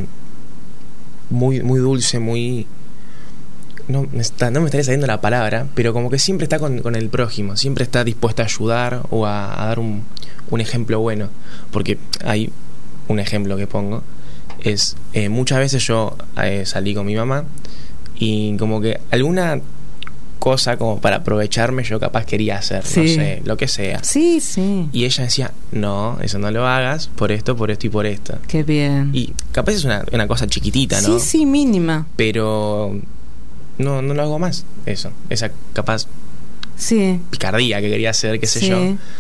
muy muy dulce, muy... No me, está, no me estaría saliendo la palabra, pero como que siempre está con, con el prójimo, siempre está dispuesta a ayudar o a, a dar un, un ejemplo bueno. Porque hay un ejemplo que pongo, es eh, muchas veces yo eh, salí con mi mamá y como que alguna cosa como para aprovecharme yo capaz quería hacer, sí. no sé, lo que sea. Sí, sí. Y ella decía, no, eso no lo hagas, por esto, por esto y por esto. Qué bien. Y capaz es una, una cosa chiquitita, ¿no? Sí, sí, mínima. Pero no, no lo hago más, eso. Esa capaz sí. picardía que quería hacer, qué sé sí. yo.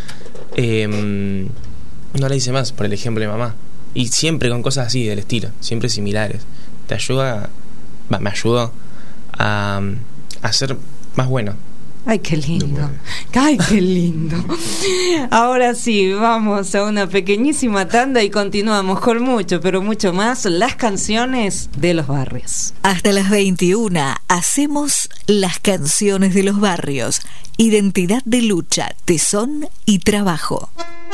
Eh, no la hice más, por el ejemplo de mamá. Y siempre con cosas así del estilo, siempre similares. Te ayuda, bah, me ayudó a, a ser más bueno. Ay, qué lindo. Ay, qué lindo. Ahora sí, vamos a una pequeñísima tanda y continuamos con mucho, pero mucho más, las canciones de los barrios. Hasta las veintiuna hacemos las canciones de los barrios. Identidad de lucha, tesón y trabajo.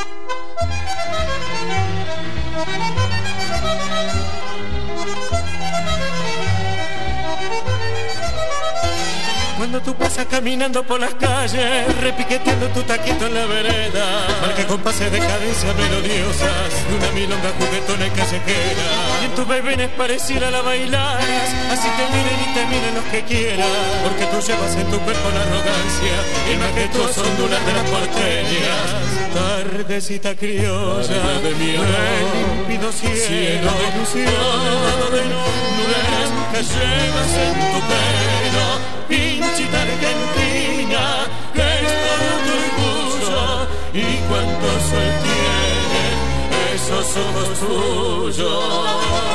Cuando tú pasas caminando por las calles, repiqueteando tu taquito en la vereda, marca compases de cadencias melodiosas de una milonga juguetona y callejera. Y en tus bailones pareciera la bailaras, así te miren y te miren los que quieran, porque tú llevas en tu cuerpo la arrogancia y el majestuoso ondular de las porteñas. Tardecita criolla de mi amor, límpido cielo, cielo de ilusión, de nubes que llevas en tu pelo, pinchita argentina, que es todo tu orgullo, y cuánto sol tienen esos ojos tuyos.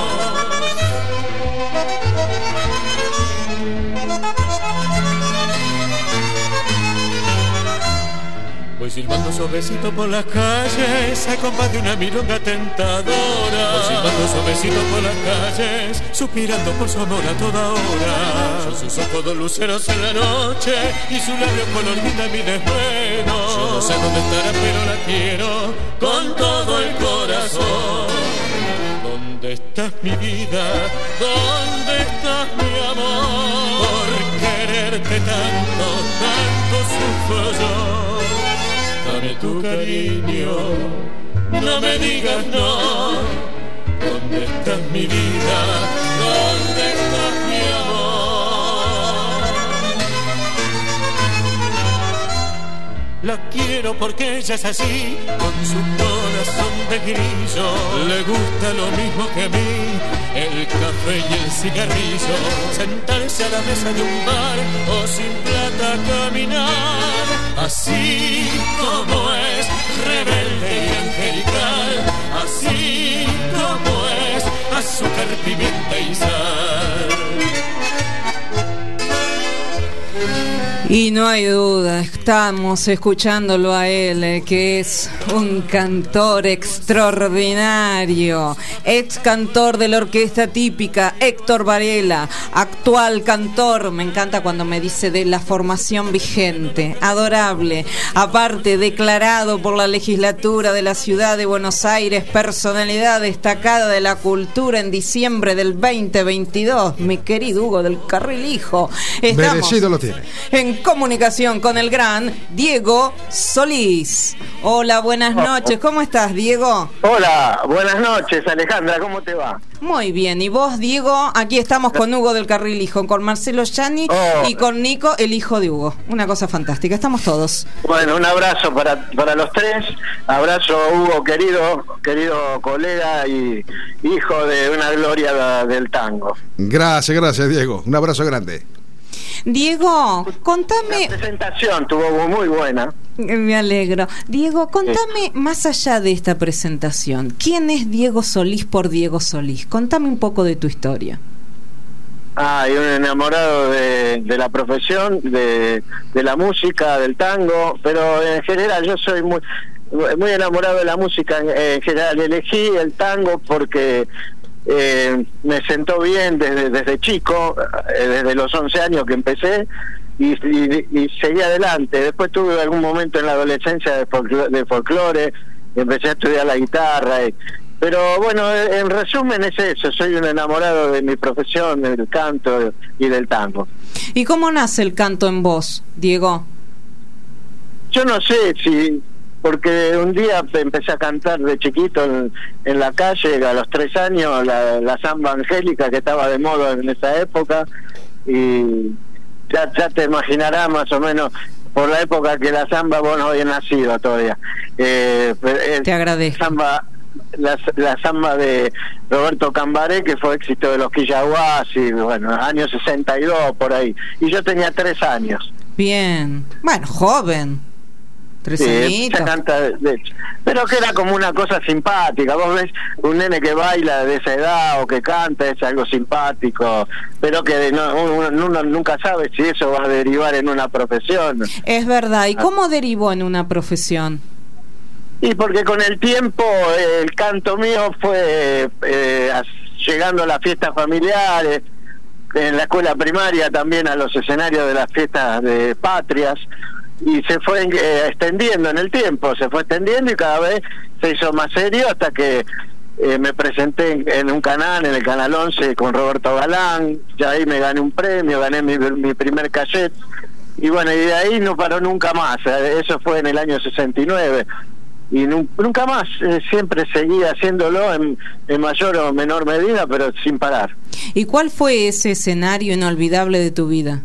Voy silbando suavecito por las calles, a compás de una milonga tentadora. Voy silbando suavecito por las calles, suspirando por su amor a toda hora. Son sus ojos dos luceros en la noche y su labio color guinda mi desvelo. Yo no sé dónde estará, pero la quiero con todo el corazón. ¿Dónde estás mi vida? ¿Dónde estás mi amor? sufro yo. Dame tu cariño, no me digas no. ¿Dónde estás mi vida? ¿Dónde estás mi amor? La quiero porque ella es así, con su corazón de grillo. Le gusta lo mismo que a mí, el café y el cigarrillo. Sentarse a la mesa de un bar o sin plata caminar. Así como es, rebelde y angelical. Así como es, azúcar, pimienta y sal. Y no hay duda, estamos escuchándolo a él, eh, que es un cantor extraordinario, ex cantor de la orquesta típica, Héctor Varela, actual cantor, me encanta cuando me dice de la formación vigente, adorable, aparte declarado por la legislatura de la ciudad de Buenos Aires, personalidad destacada de la cultura en diciembre del veinte veintidós, mi querido Hugo del Carril Hijo. Estamos merecido lo tiene. En comunicación con el gran Diego Solís. Hola, buenas noches. ¿Cómo estás, Diego? Hola, buenas noches, Alejandra. ¿Cómo te va? Muy bien. ¿Y vos, Diego? Aquí estamos con Hugo del Carril Hijo, con Marcelo Gianni oh. y con Nico, el hijo de Hugo. Una cosa fantástica. Estamos todos. Bueno, un abrazo para, para los tres. Abrazo, Hugo, querido, querido colega y hijo de una gloria del tango. Gracias, gracias, Diego. Un abrazo grande. Diego, contame... La presentación estuvo muy buena. Me alegro. Diego, contame, más allá de esta presentación, ¿quién es Diego Solís por Diego Solís? Contame un poco de tu historia. Ah, y un enamorado de, de la profesión, de, de la música, del tango, pero en general yo soy muy, muy enamorado de la música en, en general. Elegí el tango porque... Eh, me sentó bien desde, desde chico, eh, desde los once años que empecé y, y, y seguí adelante. Después tuve algún momento en la adolescencia de folclore, de folclore empecé a estudiar la guitarra y, pero bueno, en resumen es eso, soy un enamorado de mi profesión, del canto y del tango. ¿Y cómo nace el canto en vos, Diego? Yo no sé si... porque un día empecé a cantar de chiquito en, en la calle, a los tres años, la, la samba angélica que estaba de moda en esa época, y ya, ya te imaginarás más o menos por la época que la samba, vos no habías nacido todavía. Eh, te agradezco. Samba, la, la samba de Roberto Cambaré, que fue éxito de los Quillaguás, y bueno, años sesenta y dos por ahí, y yo tenía tres años. Bien, bueno, joven. Tres sí, se canta de, de, pero que era como una cosa simpática. Vos ves un nene que baila de esa edad o que canta, es algo simpático, pero que no, uno, uno nunca sabe si eso va a derivar en una profesión. Es verdad. ¿Y cómo derivó en una profesión? Y porque con el tiempo el canto mío fue eh, llegando a las fiestas familiares, en la escuela primaria también a los escenarios de las fiestas de patrias, y se fue eh, extendiendo en el tiempo, se fue extendiendo y cada vez se hizo más serio hasta que eh, me presenté en, en un canal, en el Canal once con Roberto Galán, ya ahí me gané un premio, gané mi, mi primer cassette, y bueno, y de ahí no paró nunca más. Eso fue en el año sesenta y nueve y nu nunca más, eh, siempre seguí haciéndolo en, en mayor o menor medida, pero sin parar. ¿Y cuál fue ese escenario inolvidable de tu vida?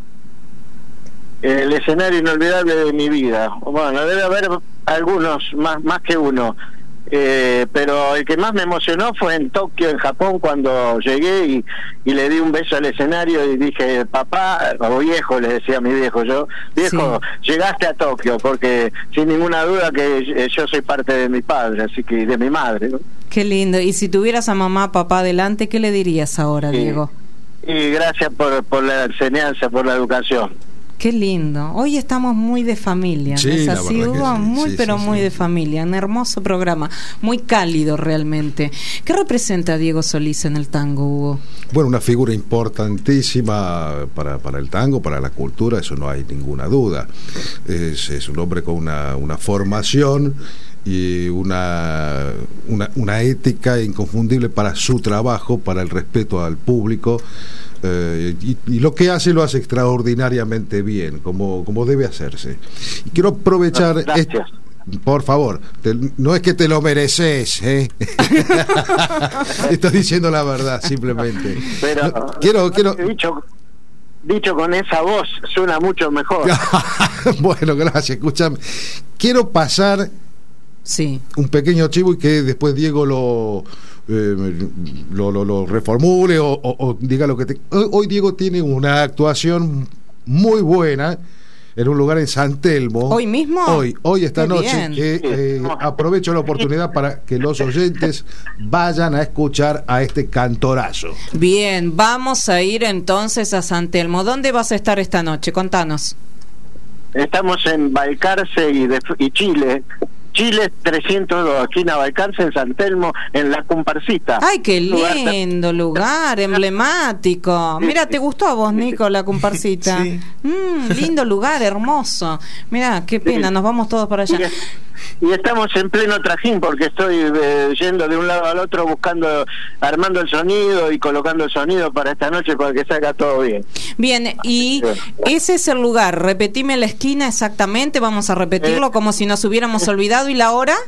El escenario inolvidable de mi vida, bueno, debe haber algunos, más más que uno, eh, pero el que más me emocionó fue en Tokio, en Japón, cuando llegué y, y le di un beso al escenario y dije, papá, o viejo, le decía a mi viejo, yo, viejo, sí, llegaste a Tokio, porque sin ninguna duda que yo soy parte de mi padre, así que de mi madre, ¿no? Qué lindo. Y si tuvieras a mamá, papá adelante, ¿qué le dirías ahora, sí, Diego? Y gracias por, por la enseñanza, por la educación. Qué lindo. Hoy estamos muy de familia, sí, ¿no es así, Hugo? Sí, muy, sí, pero sí, muy sí. de familia. Un hermoso programa, muy cálido realmente. ¿Qué representa Diego Solís en el tango, Hugo? Bueno, una figura importantísima para, para el tango, para la cultura, eso no hay ninguna duda. Es, es un hombre con una, una formación y una, una, una ética inconfundible para su trabajo, para el respeto al público, Eh, y, y lo que hace lo hace extraordinariamente bien, como, como debe hacerse. Y quiero aprovechar... Gracias. Este, por favor, te, no es que te lo mereces, ¿eh? Estoy diciendo la verdad, simplemente. Pero no, quiero, quiero... Dicho, dicho con esa voz suena mucho mejor. Bueno, gracias, escúchame. Quiero pasar sí. un pequeño chivo y que después Diego lo... Eh, lo, lo, lo reformule o, o, o diga lo que te... Hoy Diego tiene una actuación muy buena en un lugar en San Telmo. ¿Hoy mismo? Hoy, hoy esta Qué noche, bien. que eh, aprovecho la oportunidad para que los oyentes vayan a escuchar a este cantorazo. Bien, vamos a ir entonces a San Telmo. ¿Dónde vas a estar esta noche? Contanos. Estamos en Balcarce y, de, y Chile. Chile trescientos dos, aquí en Balcarce, en San Telmo, en La Comparsita. ¡Ay, qué lindo lugar, emblemático! Mira, ¿te gustó a vos, Nico, La Comparsita? Sí. Mm, lindo lugar, hermoso. Mira, qué pena, nos vamos todos para allá. Y estamos en pleno trajín porque estoy eh, yendo de un lado al otro buscando, armando el sonido y colocando el sonido para esta noche para que salga todo bien. Bien, y ese es el lugar. Repetime la esquina exactamente, vamos a repetirlo eh, como si nos hubiéramos olvidado. ¿Y la hora?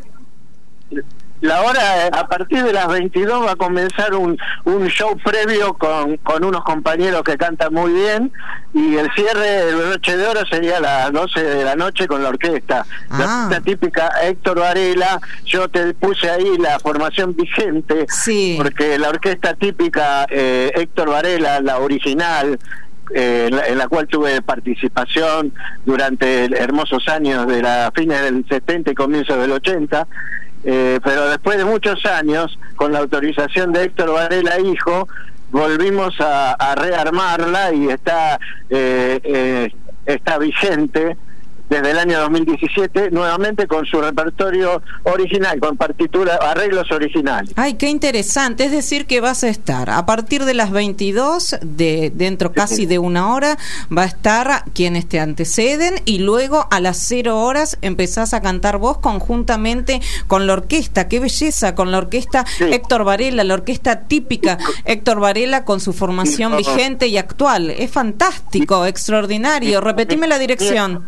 La hora, a partir de las veintidós va a comenzar un, un show previo con, con unos compañeros que cantan muy bien, y el cierre de la noche de oro sería a las doce de la noche con la orquesta. Ah. La orquesta típica Héctor Varela. Yo te puse ahí la formación vigente, sí. porque la orquesta típica eh, Héctor Varela, la original, Eh, en, la, en la cual tuve participación durante hermosos años de la fines del setenta y comienzos del ochenta, eh, pero después de muchos años, con la autorización de Héctor Varela hijo, volvimos a, a rearmarla y está eh, eh, está vigente desde el año dos mil diecisiete, nuevamente con su repertorio original, con partitura, arreglos originales. Ay, qué interesante. Es decir, que vas a estar a partir de las veintidós, de dentro casi de una hora, va a estar quienes te anteceden, y luego a las cero horas empezás a cantar vos conjuntamente con la orquesta. ¡Qué belleza! Con la orquesta sí. Héctor Varela, la orquesta típica Héctor Varela con su formación sí. vigente y actual. Es fantástico, extraordinario. Repetime la dirección.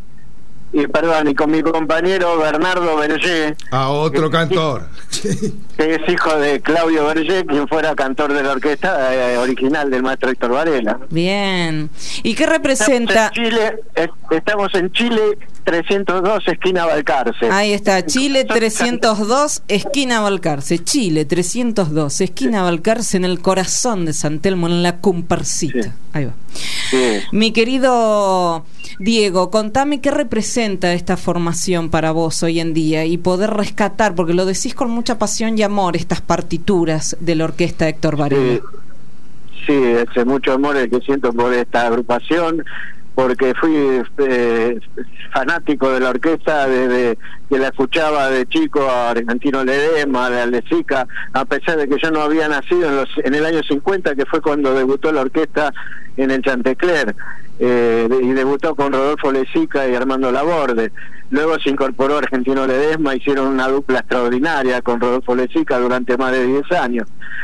Y perdón, y con mi compañero Bernardo Berger, a otro que, cantor que es hijo de Claudio Berger, quien fuera cantor de la orquesta eh, original del maestro Héctor Varela. Bien. ¿Y qué representa? Estamos en Chile, eh, estamos en Chile trescientos dos, esquina Balcarce. Ahí está, Chile trescientos dos, esquina Balcarce. Chile trescientos dos, esquina Balcarce, en el corazón de San Telmo, en La Comparsita. Sí. Ahí va. Sí. Mi querido Diego, contame qué representa esta formación para vos hoy en día, y poder rescatar, porque lo decís con mucha pasión y amor, estas partituras de la orquesta Héctor Varela. Sí, sí, es mucho amor el que siento por esta agrupación, porque fui eh, fanático de la orquesta desde que la escuchaba de chico, a Argentino Ledesma, a Lezica, a pesar de que yo no había nacido en, los, en el año cincuenta, que fue cuando debutó la orquesta en el Chantecler, eh, y debutó con Rodolfo Lezica y Armando Laborde. Luego se incorporó Argentino Ledesma, hicieron una dupla extraordinaria con Rodolfo Lezica durante más de diez años.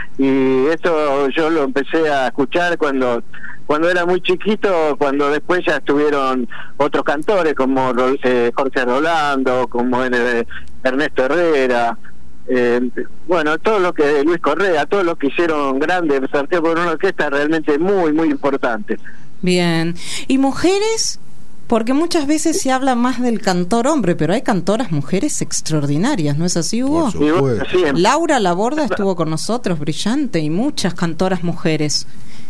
Y esto yo lo empecé a escuchar cuando cuando era muy chiquito, cuando después ya estuvieron otros cantores como eh, Jorge Rolando, como eh, Ernesto Herrera, eh, bueno, todo lo que Luis Correa, todos los que hicieron grandes, partió por una orquesta realmente muy, muy importante. Bien. ¿Y mujeres? Porque muchas veces se habla más del cantor hombre, pero hay cantoras mujeres extraordinarias, ¿no es así, Hugo? Sí, Laura Laborda estuvo con nosotros, brillante, y muchas cantoras mujeres.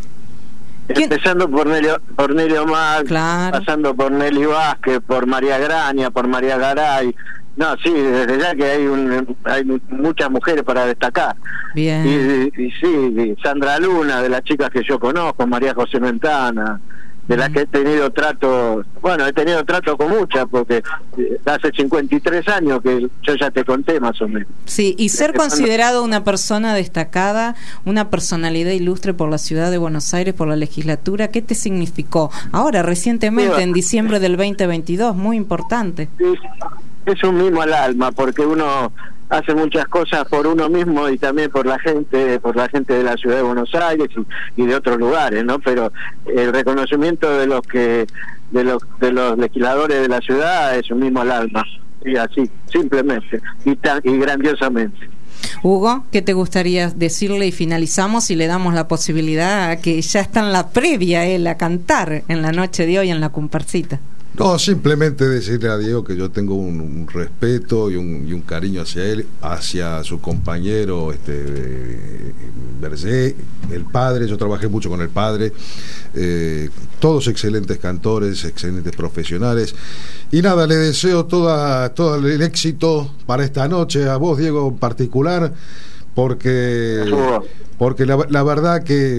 Empezando por Nelly, por Nelly Omar, claro. Pasando por Nelly Vázquez, por María Graña, por María Garay. No, sí, desde ya que hay un, hay muchas mujeres para destacar. Bien. Y, y, y sí, Sandra Luna, de las chicas que yo conozco, María José Ventana, de las que he tenido trato, bueno, he tenido trato con muchas, porque hace cincuenta y tres años que yo ya te conté más o menos. Sí, y ser considerado una persona destacada, una personalidad ilustre por la ciudad de Buenos Aires, por la legislatura, ¿qué te significó? Ahora, recientemente, en diciembre del veinte veintidós, muy importante. Sí, es un mimo al alma, porque uno hace muchas cosas por uno mismo y también por la gente, por la gente de la ciudad de Buenos Aires y, y de otros lugares, ¿no? Pero el reconocimiento de los que de los de los legisladores de la ciudad es un mimo al alma, y así, simplemente y tan, y grandiosamente. Hugo, ¿qué te gustaría decirle y finalizamos y le damos la posibilidad a que ya está en la previa él a cantar en la noche de hoy en la comparsita? No, simplemente decirle a Diego que yo tengo un, un respeto y un, y un cariño hacia él, hacia su compañero este Berger, el padre. Yo trabajé mucho con el padre, eh, todos excelentes cantores, excelentes profesionales, y nada, le deseo toda, todo el éxito para esta noche, a vos, Diego, en particular, porque, porque la, la verdad que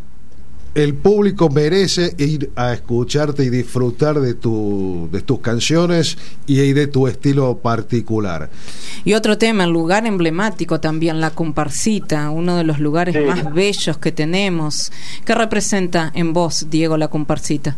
el público merece ir a escucharte y disfrutar de tu de tus canciones y de tu estilo particular. Y otro tema, el lugar emblemático también, la comparsita, uno de los lugares sí. más bellos que tenemos. ¿Qué representa en vos, Diego, la comparsita?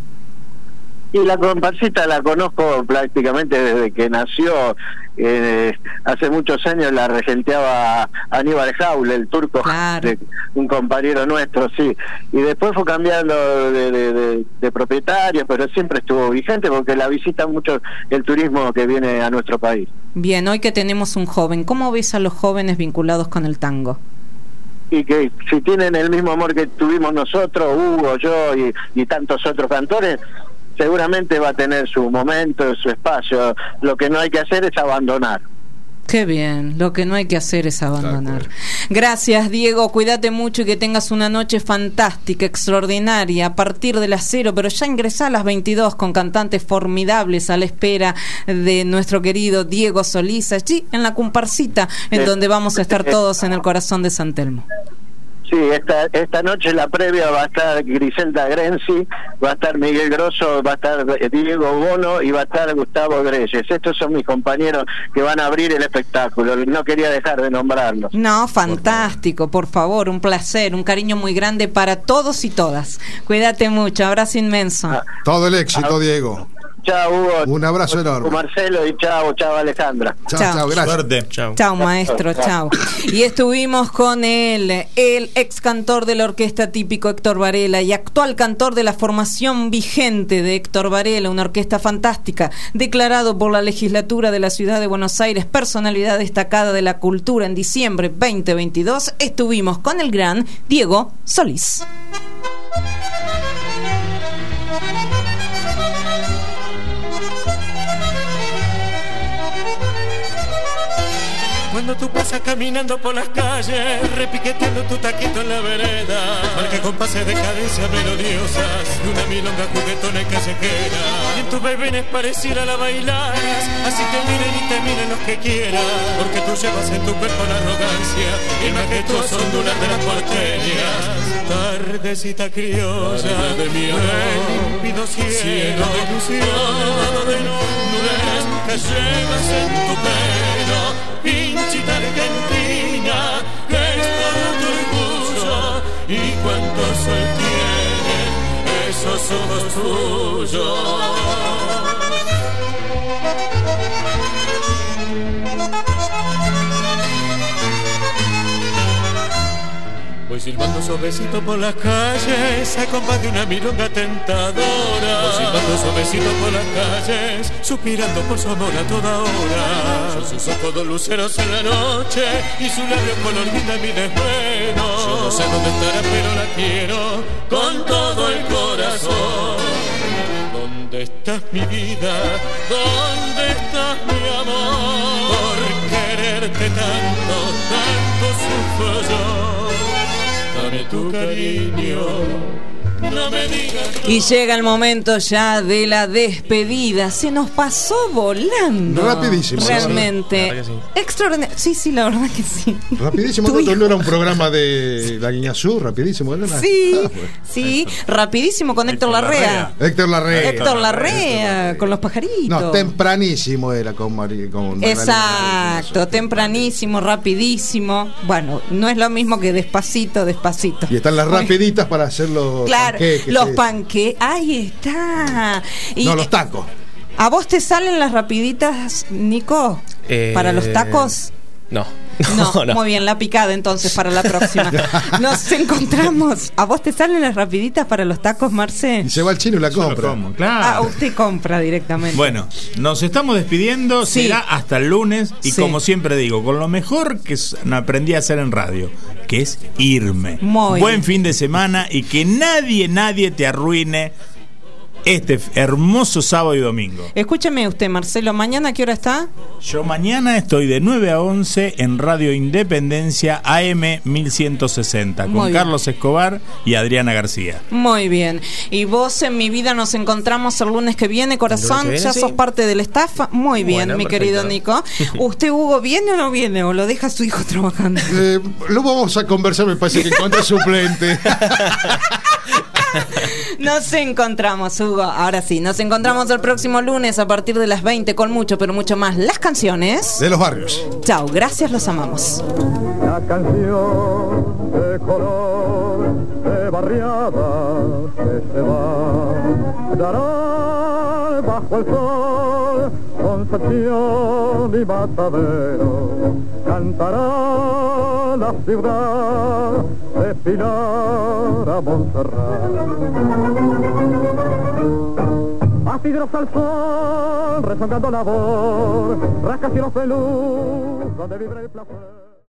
Y la comparsita la conozco prácticamente desde que nació. Eh, hace muchos años la regenteaba Aníbal Jaule, el turco, claro. de, un compañero nuestro, sí. Y después fue cambiando de, de, de, de propietarios, pero siempre estuvo vigente porque la visita mucho el turismo que viene a nuestro país. Bien, hoy que tenemos un joven, ¿cómo ves a los jóvenes vinculados con el tango? Y que si tienen el mismo amor que tuvimos nosotros, Hugo, yo y, y tantos otros cantores, seguramente va a tener su momento, su espacio. Lo que no hay que hacer es abandonar. Qué bien, lo que no hay que hacer es abandonar. Gracias, Diego, cuídate mucho y que tengas una noche fantástica, extraordinaria, a partir de las cero, pero ya ingresá a las veintidós con cantantes formidables a la espera de nuestro querido Diego Solís, allí en la comparsita, en eh, donde vamos a estar todos en el corazón de San Telmo. Sí, esta esta noche la previa va a estar Griselda Grenzi, va a estar Miguel Grosso, va a estar Diego Bono y va a estar Gustavo Greyes. Estos son mis compañeros que van a abrir el espectáculo. No quería dejar de nombrarlos. No, fantástico, por favor, un placer, un cariño muy grande para todos y todas. Cuídate mucho, abrazo inmenso. Ah, todo el éxito, ah, Diego. Chao, Hugo. Un abrazo enorme. Marcelo y chao, chao, Alejandra. Chao, chao, gracias. Suerte. Chao. Chao, maestro, chao. Y estuvimos con él, el ex cantor de la orquesta típico Héctor Varela y actual cantor de la formación vigente de Héctor Varela, una orquesta fantástica, declarado por la legislatura de la ciudad de Buenos Aires personalidad destacada de la cultura en diciembre veinte veintidós. Estuvimos con el gran Diego Solís. Cuando tú pasas caminando por las calles, repiqueteando tu taquito en la vereda, marca compases de cadencias melodiosas de una milonga juguetona y callejera. Y en tus bailes pareciera la bailaras, así te miren y te miren los que quieran, porque tú llevas en tu cuerpo la arrogancia y el majestuoso ondular de las porteñas. Tardecita criolla de mi amor, límpido cielo de ilusión, de nubes que llevas en tu pelo. Pinchita argentina, que es todo tu orgullo, y cuánto sol tienen esos ojos tuyos. Voy silbando suavecito por las calles, a compás de una milonga tentadora. Voy silbando suavecito por las calles, suspirando por su amor a toda hora. Son sus ojos dos luceros en la noche y su labio color guinda mi desvelo. Yo no sé dónde estará, pero la quiero con todo el corazón. ¿Dónde estás, mi vida? ¿Dónde estás, mi amor? Por quererte tanto, tanto sufro yo. Dame tu cariño, no me digas no. Y llega el momento ya de la despedida. Se nos pasó volando. Rapidísimo. Realmente. Sí. Extraordinario. Sí, sí, la verdad que sí. Rapidísimo. ¿No, no era un programa de la Guiñazú? Rapidísimo. ¿No era? Sí, ah, bueno. sí. Rapidísimo con Héctor, Héctor Larrea. Héctor Larrea. Héctor Larrea, con los pajaritos. No, tempranísimo era con, Mari, con Exacto, tempranísimo, rapidísimo. Bueno, no es lo mismo que despacito, despacito. Y están las rapiditas para hacer los claro, panqueques. Los panqueques, ahí está. Y, no, los tacos. ¿A vos te salen las rapiditas, Nico? Eh, ¿Para los tacos? No. No, No, no. muy bien, la picada entonces para la próxima. Nos encontramos. ¿A vos te salen las rapiditas para los tacos, Marce? Y se va al chino y la Yo lo compra. como, claro. Ah, usted compra directamente. Bueno, nos estamos despidiendo, Sí. será hasta el lunes y Sí. como siempre digo, con lo mejor que s- aprendí a hacer en radio, que es irme. Muy Buen bien. fin de semana y que nadie, nadie te arruine este f- hermoso sábado y domingo. Escúcheme usted, Marcelo, ¿mañana a qué hora está? Yo mañana estoy de nueve a once en Radio Independencia A M mil ciento sesenta con Muy bien. Carlos Escobar y Adriana García. Muy bien. Y vos en mi vida nos encontramos el lunes que viene, corazón. que viene, Ya sí. sos parte del staff. Muy bien, Bueno, mi perfecto. querido Nico. ¿Usted, Hugo, viene o no viene? ¿O lo deja su hijo trabajando? Eh, lo vamos a conversar, me parece que encontré suplente. Nos encontramos, Hugo. Ahora sí, nos encontramos el próximo lunes a partir de las veinte con mucho, pero mucho más. Las canciones. De los barrios. Chao, gracias, los amamos. La canción de color de barriada que se va, dará bajo el sol Concepción y Matadero, cantará la ciudad de Pilar a Montserrat. Astilleros al sol, rezongando la voz, rascacielos de luz, donde vibra el placer.